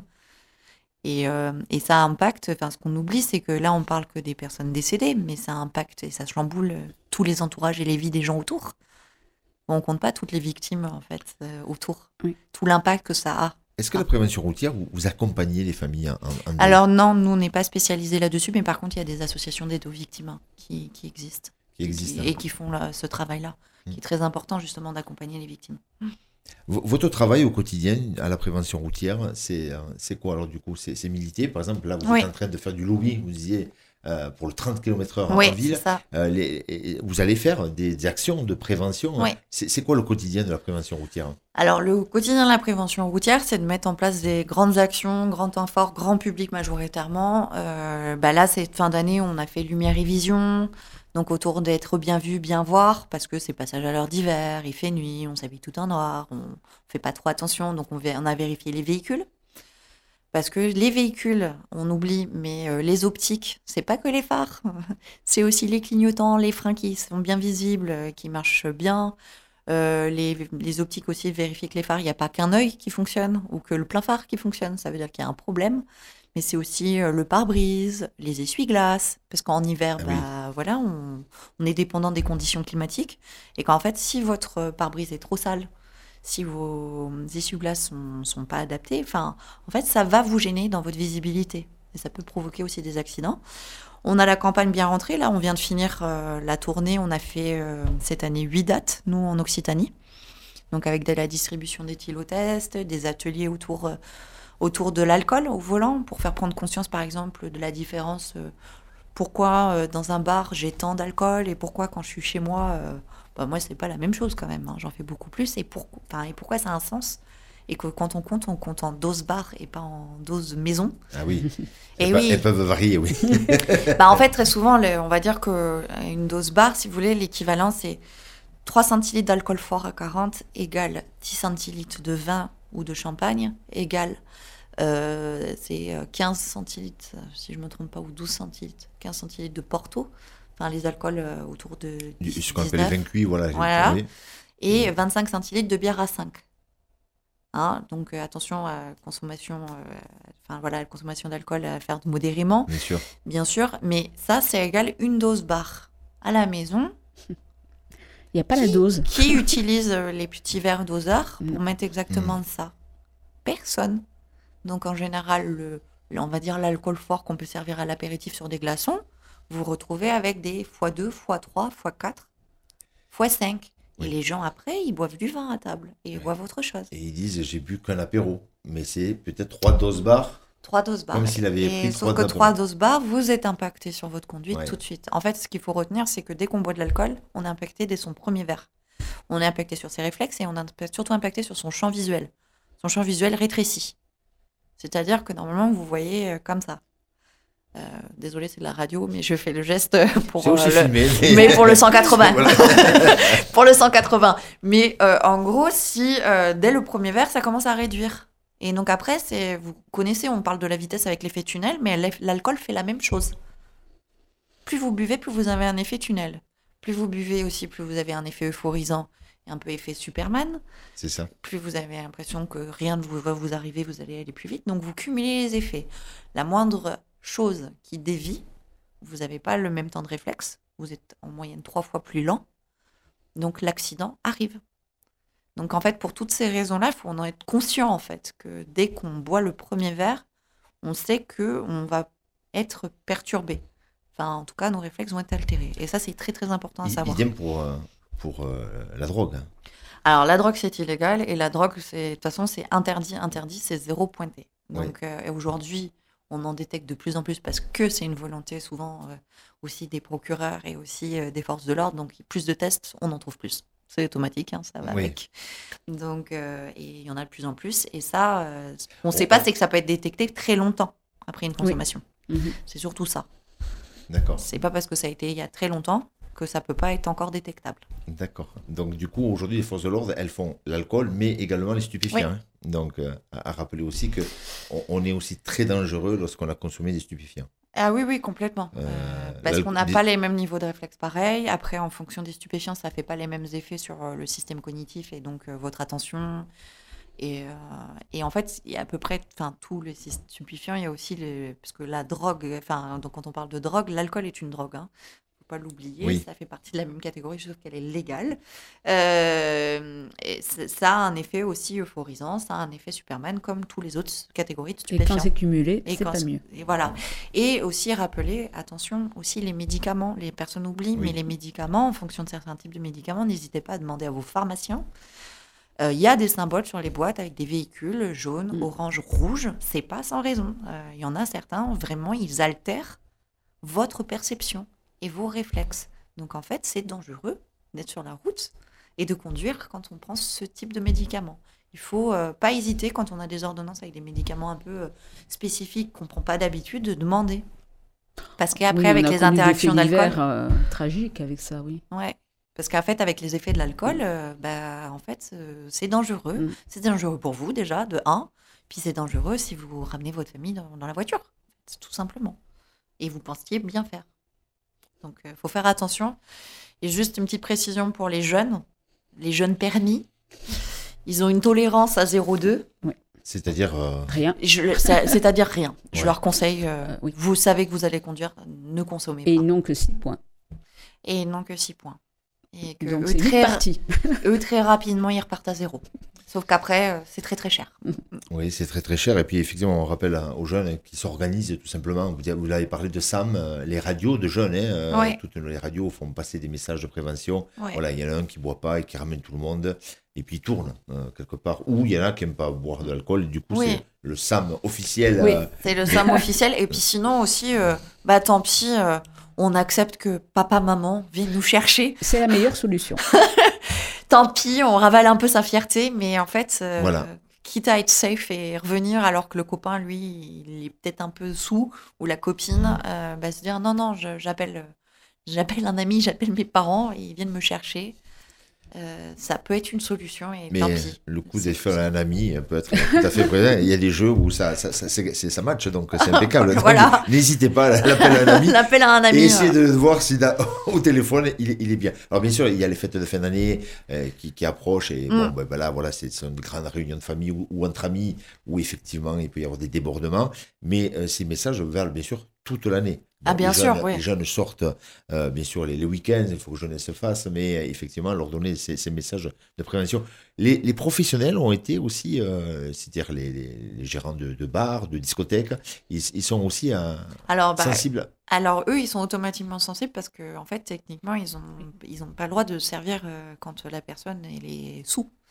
Et, euh, et ça impacte, enfin, ce qu'on oublie, c'est que là, on parle que des personnes décédées, mais ça impacte et ça chamboule euh, tous les entourages et les vies des gens autour. On compte pas toutes les victimes, en fait, euh, autour. Oui. Tout l'impact que ça a. Est-ce que la prévention routière, vous, vous accompagnez les familles en, en deuil? Alors non, nous, on n'est pas spécialisés là-dessus, mais par contre, il y a des associations d'aide aux victimes hein, qui, qui existent. qui existent. Qui- et qui font là, ce travail-là, Mm. qui est très important, justement, d'accompagner les victimes. V- Votre travail au quotidien à la prévention routière, c'est euh, c'est quoi alors du coup? C'est c'est militer. Par exemple, là, vous Oui. êtes en train de faire du lobbying, vous disiez, euh, pour le trente kilomètres heure en Oui, en c'est ville. ça. Euh, les- et- vous allez faire des, des actions de prévention. Oui. C'est c'est quoi le quotidien de la prévention routière? Alors, le quotidien de la prévention routière, c'est de mettre en place des grandes actions, grand temps fort, grand public majoritairement. Euh, bah là, cette fin d'année, on a fait Lumière et Vision, donc autour d'être bien vu, bien voir, parce que c'est passage à l'heure d'hiver, il fait nuit, on s'habille tout en noir, on fait pas trop attention, donc on, vé- on a vérifié les véhicules. Parce que les véhicules, on oublie, mais euh, les optiques, c'est pas que les phares, c'est aussi les clignotants, les freins qui sont bien visibles, euh, qui marchent bien. Euh, les, les optiques aussi, vérifier que les phares, il n'y a pas qu'un œil qui fonctionne ou que le plein phare qui fonctionne, ça veut dire qu'il y a un problème. Mais c'est aussi euh, le pare-brise, les essuie-glaces, parce qu'en hiver, Ah bah, oui. voilà, on, on est dépendant des conditions climatiques. Et qu'en fait, si votre pare-brise est trop sale, si vos essuie-glaces sont, sont pas adaptés, enfin, en fait, ça va vous gêner dans votre visibilité. Et ça peut provoquer aussi des accidents. On a la campagne bien rentrée. Là, on vient de finir euh, la tournée. On a fait euh, cette année huit dates, nous, en Occitanie. Donc, avec de la distribution d'éthylotests, des ateliers autour, euh, autour de l'alcool au volant, pour faire prendre conscience, par exemple, de la différence. Euh, pourquoi, euh, dans un bar, j'ai tant d'alcool et pourquoi, quand je suis chez moi, euh, bah, moi, c'est pas la même chose quand même. hein. J'en fais beaucoup plus. Et, pour, enfin, et pourquoi ça a un sens? Et que quand on compte, on compte en dose bar et pas en dose maison. Ah oui. Et elles, pe- oui. elles peuvent varier, oui. Bah, en fait, très souvent, le- on va dire qu'une dose bar, si vous voulez, l'équivalent, c'est trois centilitres d'alcool fort à quarante égale dix centilitres de vin ou de champagne égale euh, c'est euh, quinze centilitres, si je ne me trompe pas, ou douze centilitres, quinze centilitres de Porto, enfin les alcools euh, autour de Du- dix, Ce qu'on appelle les dix-neuf, vins cuits, voilà. j'ai Voilà. trouvé. et vingt-cinq centilitres de bière à cinq. Hein, donc euh, attention à la consommation, euh, enfin voilà, la consommation d'alcool à faire modérément, Bien sûr. bien sûr, mais ça, c'est égal une dose bar. À la maison, Il n'y a pas la dose. qui utilise euh, les petits verres doseurs pour Mm. mettre exactement ça? Personne. Donc en général, le, le- on va dire l'alcool fort qu'on peut servir à l'apéritif sur des glaçons, vous vous retrouvez avec des fois deux, fois trois, fois quatre, fois cinq. Oui. Et les gens après, ils boivent du vin à table et ils Ouais. boivent autre chose. Et ils disent, j'ai bu qu'un apéro. Mais c'est peut-être trois doses barres. Trois doses barres. Comme s'il avait et pris sauf trois que doses trois barres. doses barres, vous êtes impacté sur votre conduite Ouais. tout de suite. En fait, ce qu'il faut retenir, c'est que dès qu'on boit de l'alcool, on est impacté dès son premier verre. On est impacté sur ses réflexes et on est surtout impacté sur son champ visuel. Son champ visuel rétrécit. C'est-à-dire que normalement, vous voyez euh, comme ça. Euh, désolé, c'est de la radio, mais je fais le geste pour C'est aussi euh, le... filmé. mais pour le cent quatre-vingts. Voilà. Pour le cent quatre-vingts. Mais euh, en gros, si euh, dès le premier verre, ça commence à réduire. Et donc après, c'est, vous connaissez, on parle de la vitesse avec l'effet tunnel, mais l'eff- l'alcool fait la même chose. Plus vous buvez, plus vous avez un effet tunnel. Plus vous buvez aussi, plus vous avez un effet euphorisant et un peu effet Superman. C'est ça. Plus vous avez l'impression que rien ne vous va vous arriver, vous allez aller plus vite. Donc vous cumulez les effets. La moindre chose qui dévie, vous n'avez pas le même temps de réflexe. Vous êtes en moyenne trois fois plus lent. Donc l'accident arrive. Donc en fait, pour toutes ces raisons-là, il faut en être conscient en fait que dès qu'on boit le premier verre, on sait que on va être perturbé. Enfin, en tout cas, nos réflexes vont être altérés. Et ça, c'est très très important à I- savoir. Idem pour, euh, pour euh, la drogue. hein. Alors la drogue, c'est illégal et la drogue, c'est de toute façon, c'est interdit, interdit, c'est zéro pointé. Donc euh, et aujourd'hui, on en détecte de plus en plus parce que c'est une volonté souvent euh, aussi des procureurs et aussi euh, des forces de l'ordre. Donc plus de tests, on en trouve plus. C'est automatique, hein, ça va Oui. avec. Donc, euh, et il y en a de plus en plus. Et ça, euh, ce qu'on ne On- sait pas, c'est que ça peut être détecté très longtemps après une consommation. Mhm. C'est surtout ça. D'accord. C'est pas parce que ça a été il y a très longtemps que ça peut pas être encore détectable. D'accord. Donc, du coup, aujourd'hui, les forces de l'ordre, elles font l'alcool, mais également les stupéfiants. Oui. hein. Donc, euh, à, à rappeler aussi que on, on est aussi très dangereux lorsqu'on a consommé des stupéfiants. Ah oui, oui, complètement. Euh, Euh, parce l'al- qu'on n'a des- pas les mêmes niveaux de réflexe pareils. Après, en fonction des stupéfiants, ça fait pas les mêmes effets sur euh, le système cognitif et donc euh, votre attention. Et, euh, et en fait, il y a à peu près, enfin, tous les systèmes stupéfiants, il y a aussi les, parce que la drogue, enfin, donc quand on parle de drogue, l'alcool est une drogue. Hein. Faut pas l'oublier, Oui. ça fait partie de la même catégorie, sauf qu'elle est légale. Euh, et c'est- ça a un effet aussi euphorisant, ça a un effet Superman comme tous les autres catégories de Et stupéfiants. quand c'est cumulé, Et c'est quand pas c'est- mieux. Et voilà. Et aussi rappeler, attention, aussi les médicaments. Les personnes oublient, Oui. mais les médicaments, en fonction de certains types de médicaments, n'hésitez pas à demander à vos pharmaciens. Euh, Il y a des symboles sur les boîtes avec des véhicules jaunes, Mm. orange, rouge. C'est pas sans raison. Euh, Il y en a certains, vraiment, ils altèrent votre perception et vos réflexes. Donc en fait, c'est dangereux d'être sur la route et de conduire quand on prend ce type de médicaments. Il faut euh, pas hésiter quand on a des ordonnances avec des médicaments un peu euh, spécifiques qu'on prend pas d'habitude de demander. Parce qu'après, Oui, on avec a les connu des interactions faits divers, d'alcool, euh, tragiques avec ça, oui. ouais. Parce qu'en fait, avec les effets de l'alcool, euh, bah, en fait, euh, c'est dangereux. Mm. C'est dangereux pour vous déjà, de un. Puis c'est dangereux si vous ramenez votre famille dans, dans la voiture, c'est tout simplement. Et vous pensiez bien faire. Donc, il faut faire attention. Et juste une petite précision pour les jeunes, les jeunes permis, ils ont une tolérance à zéro virgule deux. C'est-à-dire. euh, Rien. Je le- c'est- C'est-à-dire rien. Je Ouais. leur conseille, euh, Euh, oui. vous savez que vous allez conduire, ne consommez Et ils pas. n'ont que six points. Et non que six points. Et que Donc eux, c'est vite très, parti. eux, très rapidement, ils repartent à zéro. Sauf qu'après, euh, c'est très très cher. Oui, c'est très très cher. Et puis effectivement, on rappelle hein, aux jeunes qui s'organisent tout simplement. Vous, vous l'avez parlé de SAM, euh, les radios de jeunes. Hein, euh, Ouais. Toutes les radios font passer des messages de prévention. Ouais. Voilà, il y en a un qui ne boit pas et qui ramène tout le monde. Et puis il tourne euh, quelque part. Ou il y en a qui n'aiment pas boire de l'alcool. Et du coup, Oui. c'est le SAM officiel. Oui, euh, c'est le SAM officiel. Et puis sinon aussi, euh, bah tant pis, euh, on accepte que papa, maman viennent nous chercher. C'est la meilleure solution. Tant pis, on ravale un peu sa fierté, mais en fait, euh, Voilà. quitte à être safe et revenir alors que le copain, lui, il est peut-être un peu sous, ou la copine, euh, bah, se dire non, non, je- j'appelle, euh, j'appelle un ami, j'appelle mes parents, et ils viennent me chercher. Euh, ça peut être une solution, et Mais tant pis. le coup C'est- de faire un ami peut être tout à fait présent. Il y a des jeux où ça, ça, ça, c'est- c'est- ça match, donc c'est impeccable. Donc, Voilà. N'hésitez pas à l'appeler à un ami. L'appel à un ami. Et essayer voilà. de voir si da- au téléphone il, est- il est bien. Alors bien sûr, il y a les fêtes de fin d'année euh, qui, qui approchent et bon, Mm. ben, ben là, voilà, c'est c'est une grande réunion de famille ou, ou entre amis où effectivement il peut y avoir des débordements. Mais euh, ces messages valent bien sûr toute l'année. Ah, bien les sûr, jeunes, oui. Les jeunes sortent euh, bien sûr les, les week-ends, il faut que jeunesse se fasse, mais euh, effectivement leur donner ces, ces messages de prévention. Les, les professionnels ont été aussi, euh, c'est-à-dire les, les, les gérants de, de bars, de discothèques, ils, ils sont aussi euh, Alors, bah, sensibles. Alors, eux, ils sont automatiquement sensibles parce que, en fait, techniquement, ils n'ont ils ont pas le droit de servir euh, quand la personne elle est sous.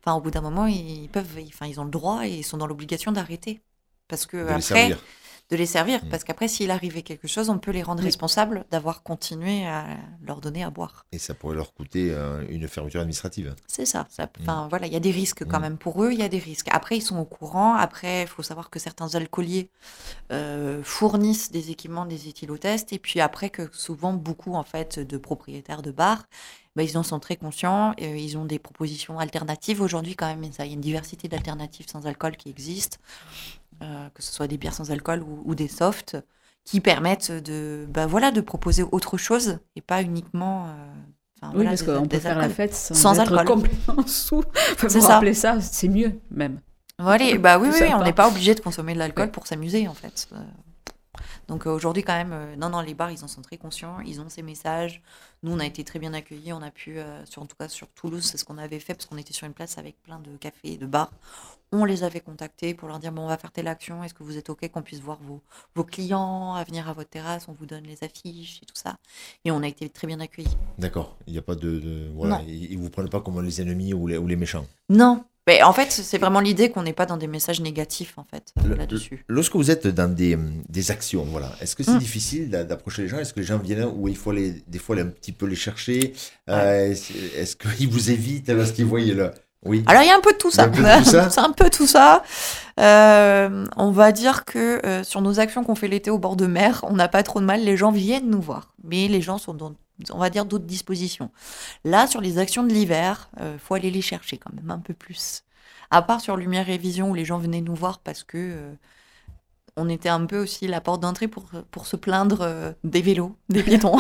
Enfin, au bout d'un moment, ils peuvent, enfin, ils ont le droit et ils sont dans l'obligation d'arrêter. Parce que De les après, servir. de les servir. Mm. Parce qu'après, s'il arrivait quelque chose, on peut les rendre Oui. responsables d'avoir continué à leur donner à boire. Et ça pourrait leur coûter euh, une fermeture administrative. C'est ça. ça enfin, voilà, il y a des risques quand Mm. même pour eux. Il y a des risques. Après, ils sont au courant. Après, il faut savoir que certains alcooliers euh, fournissent des équipements, des éthylotests. Et puis après, que souvent, beaucoup en fait de propriétaires de bars, ben, ils en sont très conscients. Et, euh, ils ont des propositions alternatives aujourd'hui quand même. Il y a une diversité d'alternatives sans alcool qui existent, euh, que ce soit des bières sans alcool ou, ou des softs, qui permettent de, ben, voilà, de proposer autre chose et pas uniquement. Euh, enfin, Oui, voilà, parce des- qu'on peut des faire la alcools. fête sans, Sans être alcool. complètement sous. Enfin, C'est vous ça. rappeler ça, c'est mieux même. Voilà, bah oui, Plus oui, on sympa. n'est pas obligé de consommer de l'alcool Ouais. pour s'amuser en fait. Euh, Donc euh, aujourd'hui quand même, euh, non, non, les bars ils en sont très conscients, ils ont ces messages. Nous on a été très bien accueillis, on a pu, euh, sur, en tout cas sur Toulouse, c'est ce qu'on avait fait parce qu'on était sur une place avec plein de cafés et de bars. On les avait contactés pour leur dire bon on va faire telle action, est-ce que vous êtes ok qu'on puisse voir vos, vos clients à venir à votre terrasse, on vous donne les affiches et tout ça. Et on a été très bien accueillis. D'accord. Il n'y a pas de. de- voilà. Non. Ils ne vous prennent pas comme les ennemis ou les, ou les méchants. Non, mais en fait c'est vraiment l'idée qu'on n'est pas dans des messages négatifs en fait Le- là-dessus. Lorsque vous êtes dans des, hum, des actions, voilà, est-ce que c'est Mm. difficile d'a- d'approcher les gens? Est-ce que les gens viennent où il faut aller, des fois aller un petit peu les chercher? Euh, est-ce est-ce qu'ils vous évitent lorsqu'ils voient le. Oui. Alors il y a un peu de tout Il y a ça. un peu de tout ça C'est un peu tout ça. Euh, on va dire que euh, sur nos actions qu'on fait l'été au bord de mer, on n'a pas trop de mal. Les gens viennent nous voir, mais les gens sont dans, on va dire, d'autres dispositions. Là, sur les actions de l'hiver, il faut aller les chercher quand même un peu plus. À part sur Lumière et Vision où les gens venaient nous voir parce que euh, on était un peu aussi la porte d'entrée pour, pour se plaindre euh, des vélos, des piétons.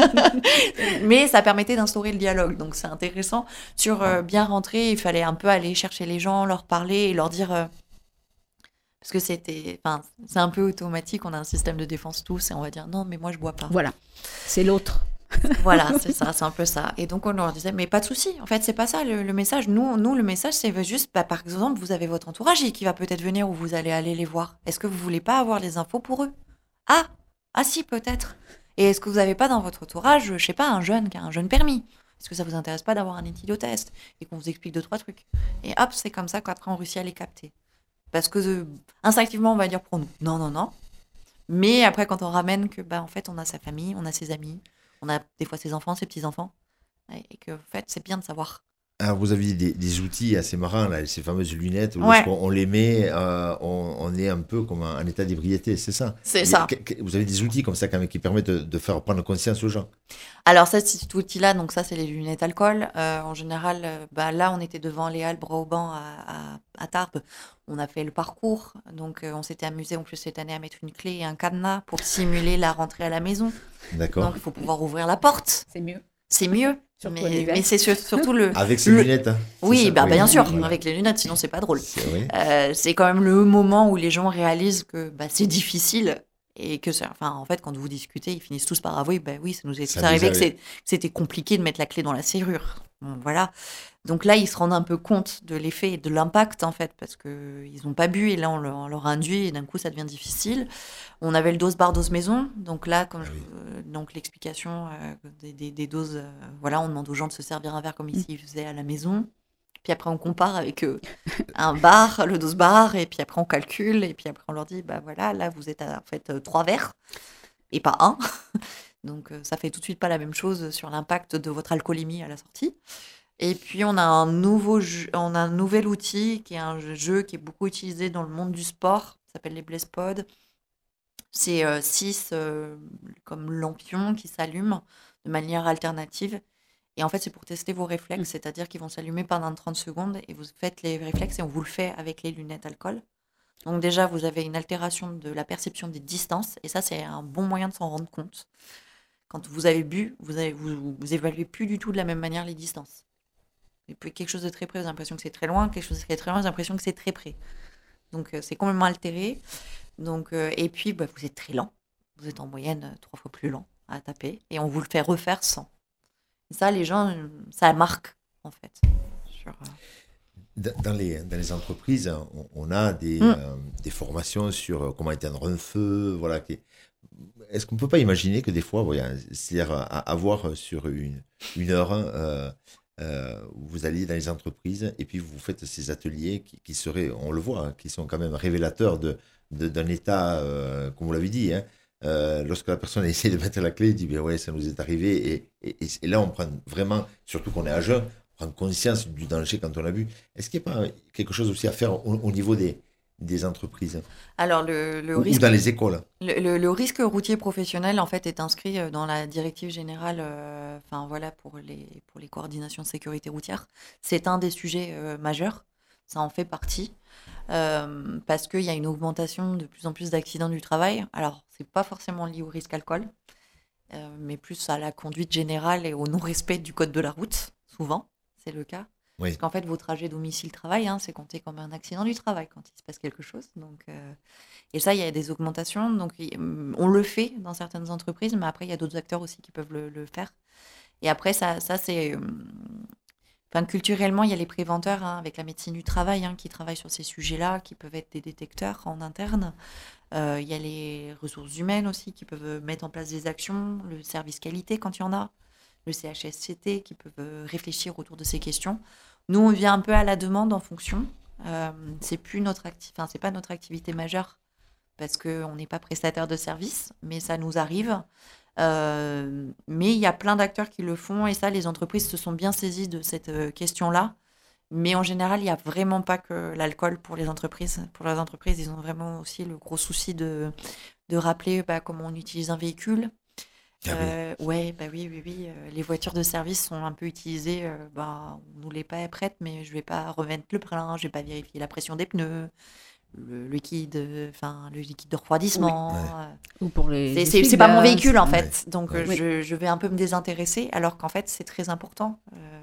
Mais ça permettait d'instaurer le dialogue, donc c'est intéressant. Sur euh, bien rentrer, il fallait un peu aller chercher les gens, leur parler et leur dire... euh, parce que c'était, enfin, c'est un peu automatique, on a un système de défense tous et on va dire non mais moi je bois pas. Voilà, c'est l'autre. Voilà, c'est ça, c'est un peu ça. Et donc on leur disait mais pas de souci, en fait c'est pas ça le, le message. Nous, nous le message c'est juste, bah, par exemple vous avez votre entourage et qui va peut-être venir ou vous allez aller les voir. Est-ce que vous voulez pas avoir les infos pour eux? Ah, ah si peut-être. Et est-ce que vous avez pas dans votre entourage, je sais pas, un jeune qui a un jeune permis? Est-ce que ça vous intéresse pas d'avoir un éthylotest et qu'on vous explique deux trois trucs? Et hop, c'est comme ça qu'après on réussit à les capter. Parce que euh, instinctivement, on va dire pour nous, non, non, non. Mais après, quand on ramène que, bah, en fait, on a sa famille, on a ses amis, on a des fois ses enfants, ses petits-enfants, et que, en fait, c'est bien de savoir. Alors, vous aviez des, des outils assez marrants, là, ces fameuses lunettes, où Ouais. lorsqu'on on les met, euh, on, on est un peu comme en, en état d'ébriété, c'est ça? C'est Il y a- ça. que- que- Vous avez des outils comme ça quand même qui permettent de, de faire prendre conscience aux gens. Alors, ça, c'est cet outil-là, donc ça, c'est les lunettes alcool. Euh, en général, euh, bah, là, on était devant les Halles Brauban à, à, à Tarbes. On a fait le parcours. Donc, euh, on s'était amusé en plus cette année à mettre une clé et un cadenas pour simuler la rentrée à la maison. D'accord. Donc, il faut pouvoir ouvrir la porte. C'est mieux. C'est mieux. Surtout en Mais, hiver. mais c'est sur- surtout le. Avec ces le- lunettes. hein, c'est Oui, ça bah, bien sûr, Voilà. avec les lunettes, sinon c'est pas drôle. C'est vrai. Euh, c'est quand même le moment où les gens réalisent que bah, c'est difficile et que, c'est- enfin, en fait, quand vous discutez, ils finissent tous par avouer, bah oui, ça nous est Ça tous arrivé nous que arrive. c'est- que c'était compliqué de mettre la clé dans la serrure. Bon, voilà. Donc là, ils se rendent un peu compte de l'effet et de l'impact, en fait, parce qu'ils n'ont pas bu et là, on leur, on leur induit et d'un coup, ça devient difficile. On avait le dose bar, dose maison. Donc là, comme Ah je- oui. euh, donc l'explication euh, des, des- des doses, euh, voilà, on demande aux gens de se servir un verre comme ici, ils faisaient à la maison. Puis après, on compare avec euh, un bar, le dose bar, et puis après, on calcule, et puis après, on leur dit, bah voilà, là, vous êtes à en fait euh, trois verres, et pas un. Donc, euh, ça fait tout de suite pas la même chose sur l'impact de votre alcoolémie à la sortie. Et puis, on a un nouveau jeu- on a un nouvel outil qui est un jeu qui est beaucoup utilisé dans le monde du sport, ça s'appelle les Blaze Pod. C'est euh, six euh, comme lampions qui s'allument de manière alternative. Et en fait, c'est pour tester vos réflexes, c'est-à-dire qu'ils vont s'allumer pendant trente secondes et vous faites les réflexes et on vous le fait avec les lunettes alcool. Donc déjà, vous avez une altération de la perception des distances et ça, c'est un bon moyen de s'en rendre compte. Quand vous avez bu, vous, avez, vous, vous évaluez plus du tout de la même manière les distances. Et puis quelque chose de très près, vous avez l'impression que c'est très loin, quelque chose de très très loin, vous avez l'impression que c'est très près. Donc euh, c'est complètement altéré. Donc, euh, et puis, bah, vous êtes très lent. Vous êtes en moyenne euh, trois fois plus lent à taper. Et on vous le fait refaire sans. Et ça, les gens, euh, ça marque, en fait. Sur, euh, Dans dans les, dans les entreprises, on, on a des, Mm. euh, des formations sur euh, comment éteindre un feu. Voilà, qui- Est-ce qu'on ne peut pas imaginer que des fois, voilà, c'est-à-dire à- avoir sur une, une heure euh, euh, vous alliez dans les entreprises et puis vous faites ces ateliers qui, qui seraient, on le voit, hein, qui sont quand même révélateurs de, de, d'un état, euh, comme vous l'avez dit, hein, euh, lorsque la personne essaie de mettre la clé, il dit ben ouais, ça nous est arrivé. Et, et, et là, on prend vraiment, surtout qu'on est à jeun, on prend conscience du danger quand on a vu. Est-ce qu'il n'y a pas quelque chose aussi à faire au, au niveau des, des entreprises Alors, le, le ou, risque... ou dans les écoles? Le, le, le risque routier professionnel, en fait, est inscrit dans la directive générale, euh, enfin voilà, pour les, pour les coordinations de sécurité routière. C'est un des sujets euh, majeurs, ça en fait partie, euh, parce qu'il y a une augmentation de plus en plus d'accidents du travail. Alors, c'est pas forcément lié au risque alcool, euh, mais plus à la conduite générale et au non-respect du code de la route, souvent, c'est le cas. Oui. Parce qu'en fait, vos trajets domicile-travail, hein, c'est compté comme un accident du travail quand il se passe quelque chose. Donc, euh, et ça, il y a des augmentations. Donc, y- on le fait dans certaines entreprises, mais après, il y a d'autres acteurs aussi qui peuvent le, le faire. Et après, ça, ça c'est... euh, Enfin, culturellement, il y a les préventeurs hein, avec la médecine du travail hein, qui travaillent sur ces sujets-là, qui peuvent être des détecteurs en interne. Euh, il y a les ressources humaines aussi qui peuvent mettre en place des actions, le service qualité quand il y en a, le C H S C T qui peuvent réfléchir autour de ces questions. Nous, on vient un peu à la demande en fonction. Euh, c'est plus notre acti- enfin, c'est pas notre activité majeure parce qu'on n'est pas prestataire de service, mais ça nous arrive. Euh, mais il y a plein d'acteurs qui le font et ça, les entreprises se sont bien saisies de cette euh, question-là. Mais en général, il n'y a vraiment pas que l'alcool pour les entreprises. Pour les entreprises, ils ont vraiment aussi le gros souci de, de rappeler bah, comment on utilise un véhicule. Ah oui. Euh, ouais, bah oui, oui, oui. euh, les voitures de service sont un peu utilisées. Euh, bah, on nous les pas prête, mais je vais pas remettre le plein, je vais pas vérifier la pression des pneus, le liquide, enfin le liquide de refroidissement. Ouais. euh, Ou pour les. c'est, c'est, c'est pas mon essuie-glaces. véhicule en Ouais. fait, donc Ouais. euh, je, je vais un peu me désintéresser, alors qu'en fait c'est très important. Euh,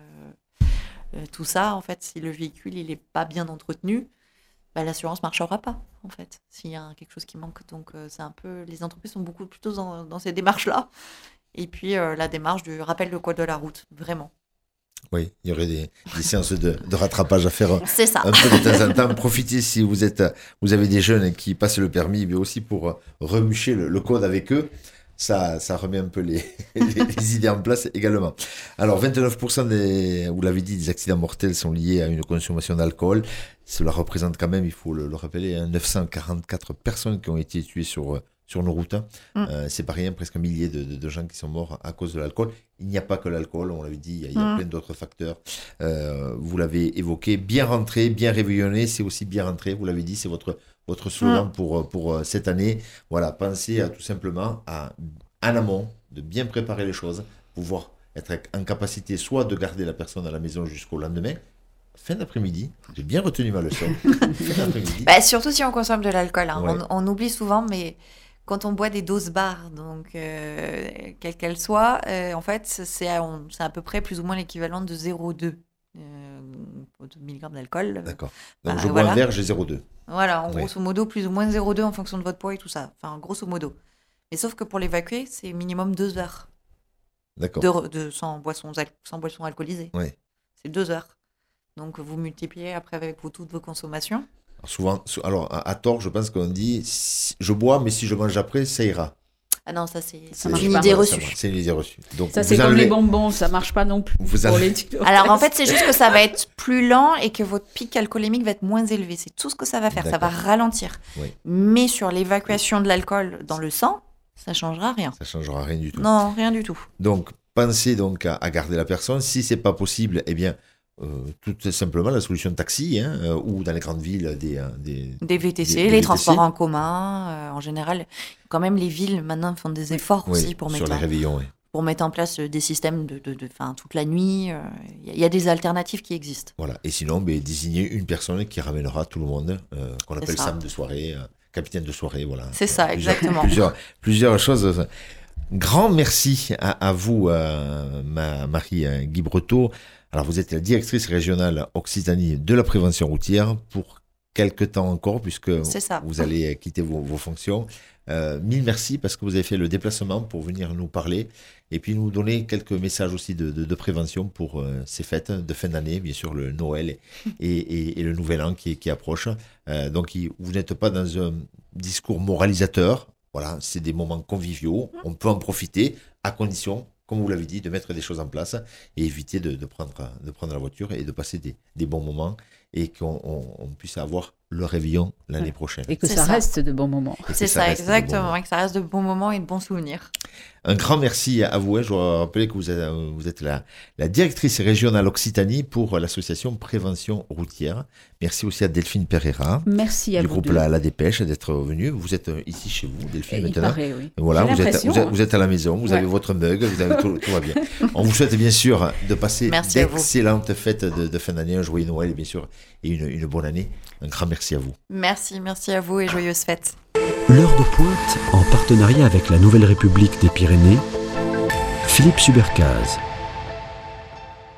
euh, tout ça, en fait, si le véhicule il est pas bien entretenu, bah, l'assurance marchera pas en fait. S'il y a quelque chose qui manque, donc euh, c'est un peu, les entreprises sont beaucoup plutôt dans, dans ces démarches-là. Et puis euh, la démarche du rappel de code de la route, vraiment. Oui, il y aurait des, des séances de, de rattrapage à faire C'est ça. un peu de temps en temps. Profitez si vous êtes, vous avez des jeunes qui passent le permis, mais aussi pour remucher le, le code avec eux. Ça, ça remet un peu les, les, les idées en place également. Alors, vingt-neuf pour cent des, vous l'avez dit, des accidents mortels sont liés à une consommation d'alcool. Cela représente quand même, il faut le, le rappeler, hein, neuf cent quarante-quatre personnes qui ont été tuées sur, sur nos routes. Mm. Euh, c'est pas rien, presque un millier de, de, de gens qui sont morts à cause de l'alcool. Il n'y a pas que l'alcool, on l'avait dit, il y a, il y a Mm. plein d'autres facteurs. Euh, vous l'avez évoqué, bien rentré, bien réveillonné, c'est aussi bien rentré, vous l'avez dit, c'est votre, votre slogan Mm. pour, pour cette année. Voilà, pensez à tout simplement à, en amont, de bien préparer les choses, pouvoir être en capacité soit de garder la personne à la maison jusqu'au lendemain, fin d'après-midi, j'ai bien retenu ma leçon, fin d'après-midi. Bah, surtout si on consomme de l'alcool. Hein. Ouais. On, on oublie souvent, mais quand on boit des doses barres, donc euh, quelles qu'elles soient, euh, en fait, c'est à, on- c'est à peu près plus ou moins l'équivalent de zéro virgule deux euh, milligrammes d'alcool. D'accord. Donc Bah, je bois voilà. un verre, j'ai zéro virgule deux. Voilà, en Ouais. grosso modo, plus ou moins zéro virgule deux en fonction de votre poids et tout ça. Enfin, grosso modo. Mais sauf que pour l'évacuer, c'est minimum deux heures D'accord. de, re- de, sans, boissons, al- sans boissons alcoolisées. Ouais. C'est deux heures. Donc vous multipliez après avec vos, toutes vos consommations. Alors, souvent, sou- alors à, à tort, je pense qu'on dit si- je bois, mais si je mange après, ça ira. Ah non, ça c'est C'est marche une pas. idée voilà, ça reçue. marche. C'est une idée reçue. Donc, Ça, vous c'est comme enlevez- les bonbons, ça marche pas non plus Vous pour enlevez- les tueurs. Alors en fait, c'est juste que ça va être plus lent et que votre pic alcoolémique va être moins élevé. C'est tout ce que ça va faire. Ça va D'accord. ralentir. Oui. Mais sur l'évacuation de l'alcool dans le sang, ça changera rien. Ça changera rien du tout. Non, rien du tout. Donc, pensez donc à, à garder la personne. Si c'est pas possible, eh bien, euh, tout simplement la solution de taxi, hein, euh, ou dans les grandes villes, des, euh, des... Des V T C, Des- des les V T C. transports en commun, euh, en général. Quand même, les villes maintenant font des efforts Oui, aussi pour sur mettre, les en, réveillons, oui. pour mettre en place euh, des systèmes de, de, de, fin, toute la nuit. Il y, y a des alternatives qui existent. Voilà. Et sinon, ben, désigner une personne qui ramènera tout le monde, euh, qu'on C'est appelle ça. Sam de soirée, euh, capitaine de soirée, voilà. C'est ça, Plusieurs- exactement. Plusieurs, plusieurs choses. Grand merci à, à vous, euh, ma, Marie euh, Guy Breteau. Alors, vous êtes la directrice régionale Occitanie de la prévention routière pour quelque temps encore, puisque C'est ça. vous allez quitter vos, vos fonctions. Euh, mille merci parce que vous avez fait le déplacement pour venir nous parler et puis nous donner quelques messages aussi de, de, de prévention pour euh, ces fêtes de fin d'année, bien sûr le Noël et, et, et le Nouvel An qui, qui approche. Euh, donc il- vous n'êtes pas dans un discours moralisateur, voilà, c'est des moments conviviaux, on peut en profiter à condition comme vous l'avez dit, de mettre des choses en place et éviter de, de, prendre, de prendre la voiture et de passer des, des bons moments et qu'on on, on puisse avoir le réveillon l'année ouais. prochaine. Et que c'est ça, ça reste de bons moments. C'est ça, ça exactement, et que ça reste de bons moments et de bons souvenirs. Un grand merci à vous. Je vous rappelle que vous êtes, vous êtes la, la directrice régionale Occitanie pour l'association Prévention Routière. Merci aussi à Delphine Pereira. Merci à du vous. groupe deux. La, la Dépêche d'être venue. Vous êtes ici chez vous, Delphine, et maintenant. Il paraît, oui. Voilà, vous êtes, vous, êtes, hein. vous êtes à la maison, vous ouais. avez votre mug, vous avez tout, tout va bien. On vous souhaite bien sûr de passer merci d'excellentes fêtes de, de fin d'année, un joyeux Noël, bien sûr, et une, une bonne année. Un grand merci à vous. Merci, merci à vous et joyeuses fêtes. L'heure de pointe, en partenariat avec la Nouvelle République des Pyrénées, Philippe Subercase.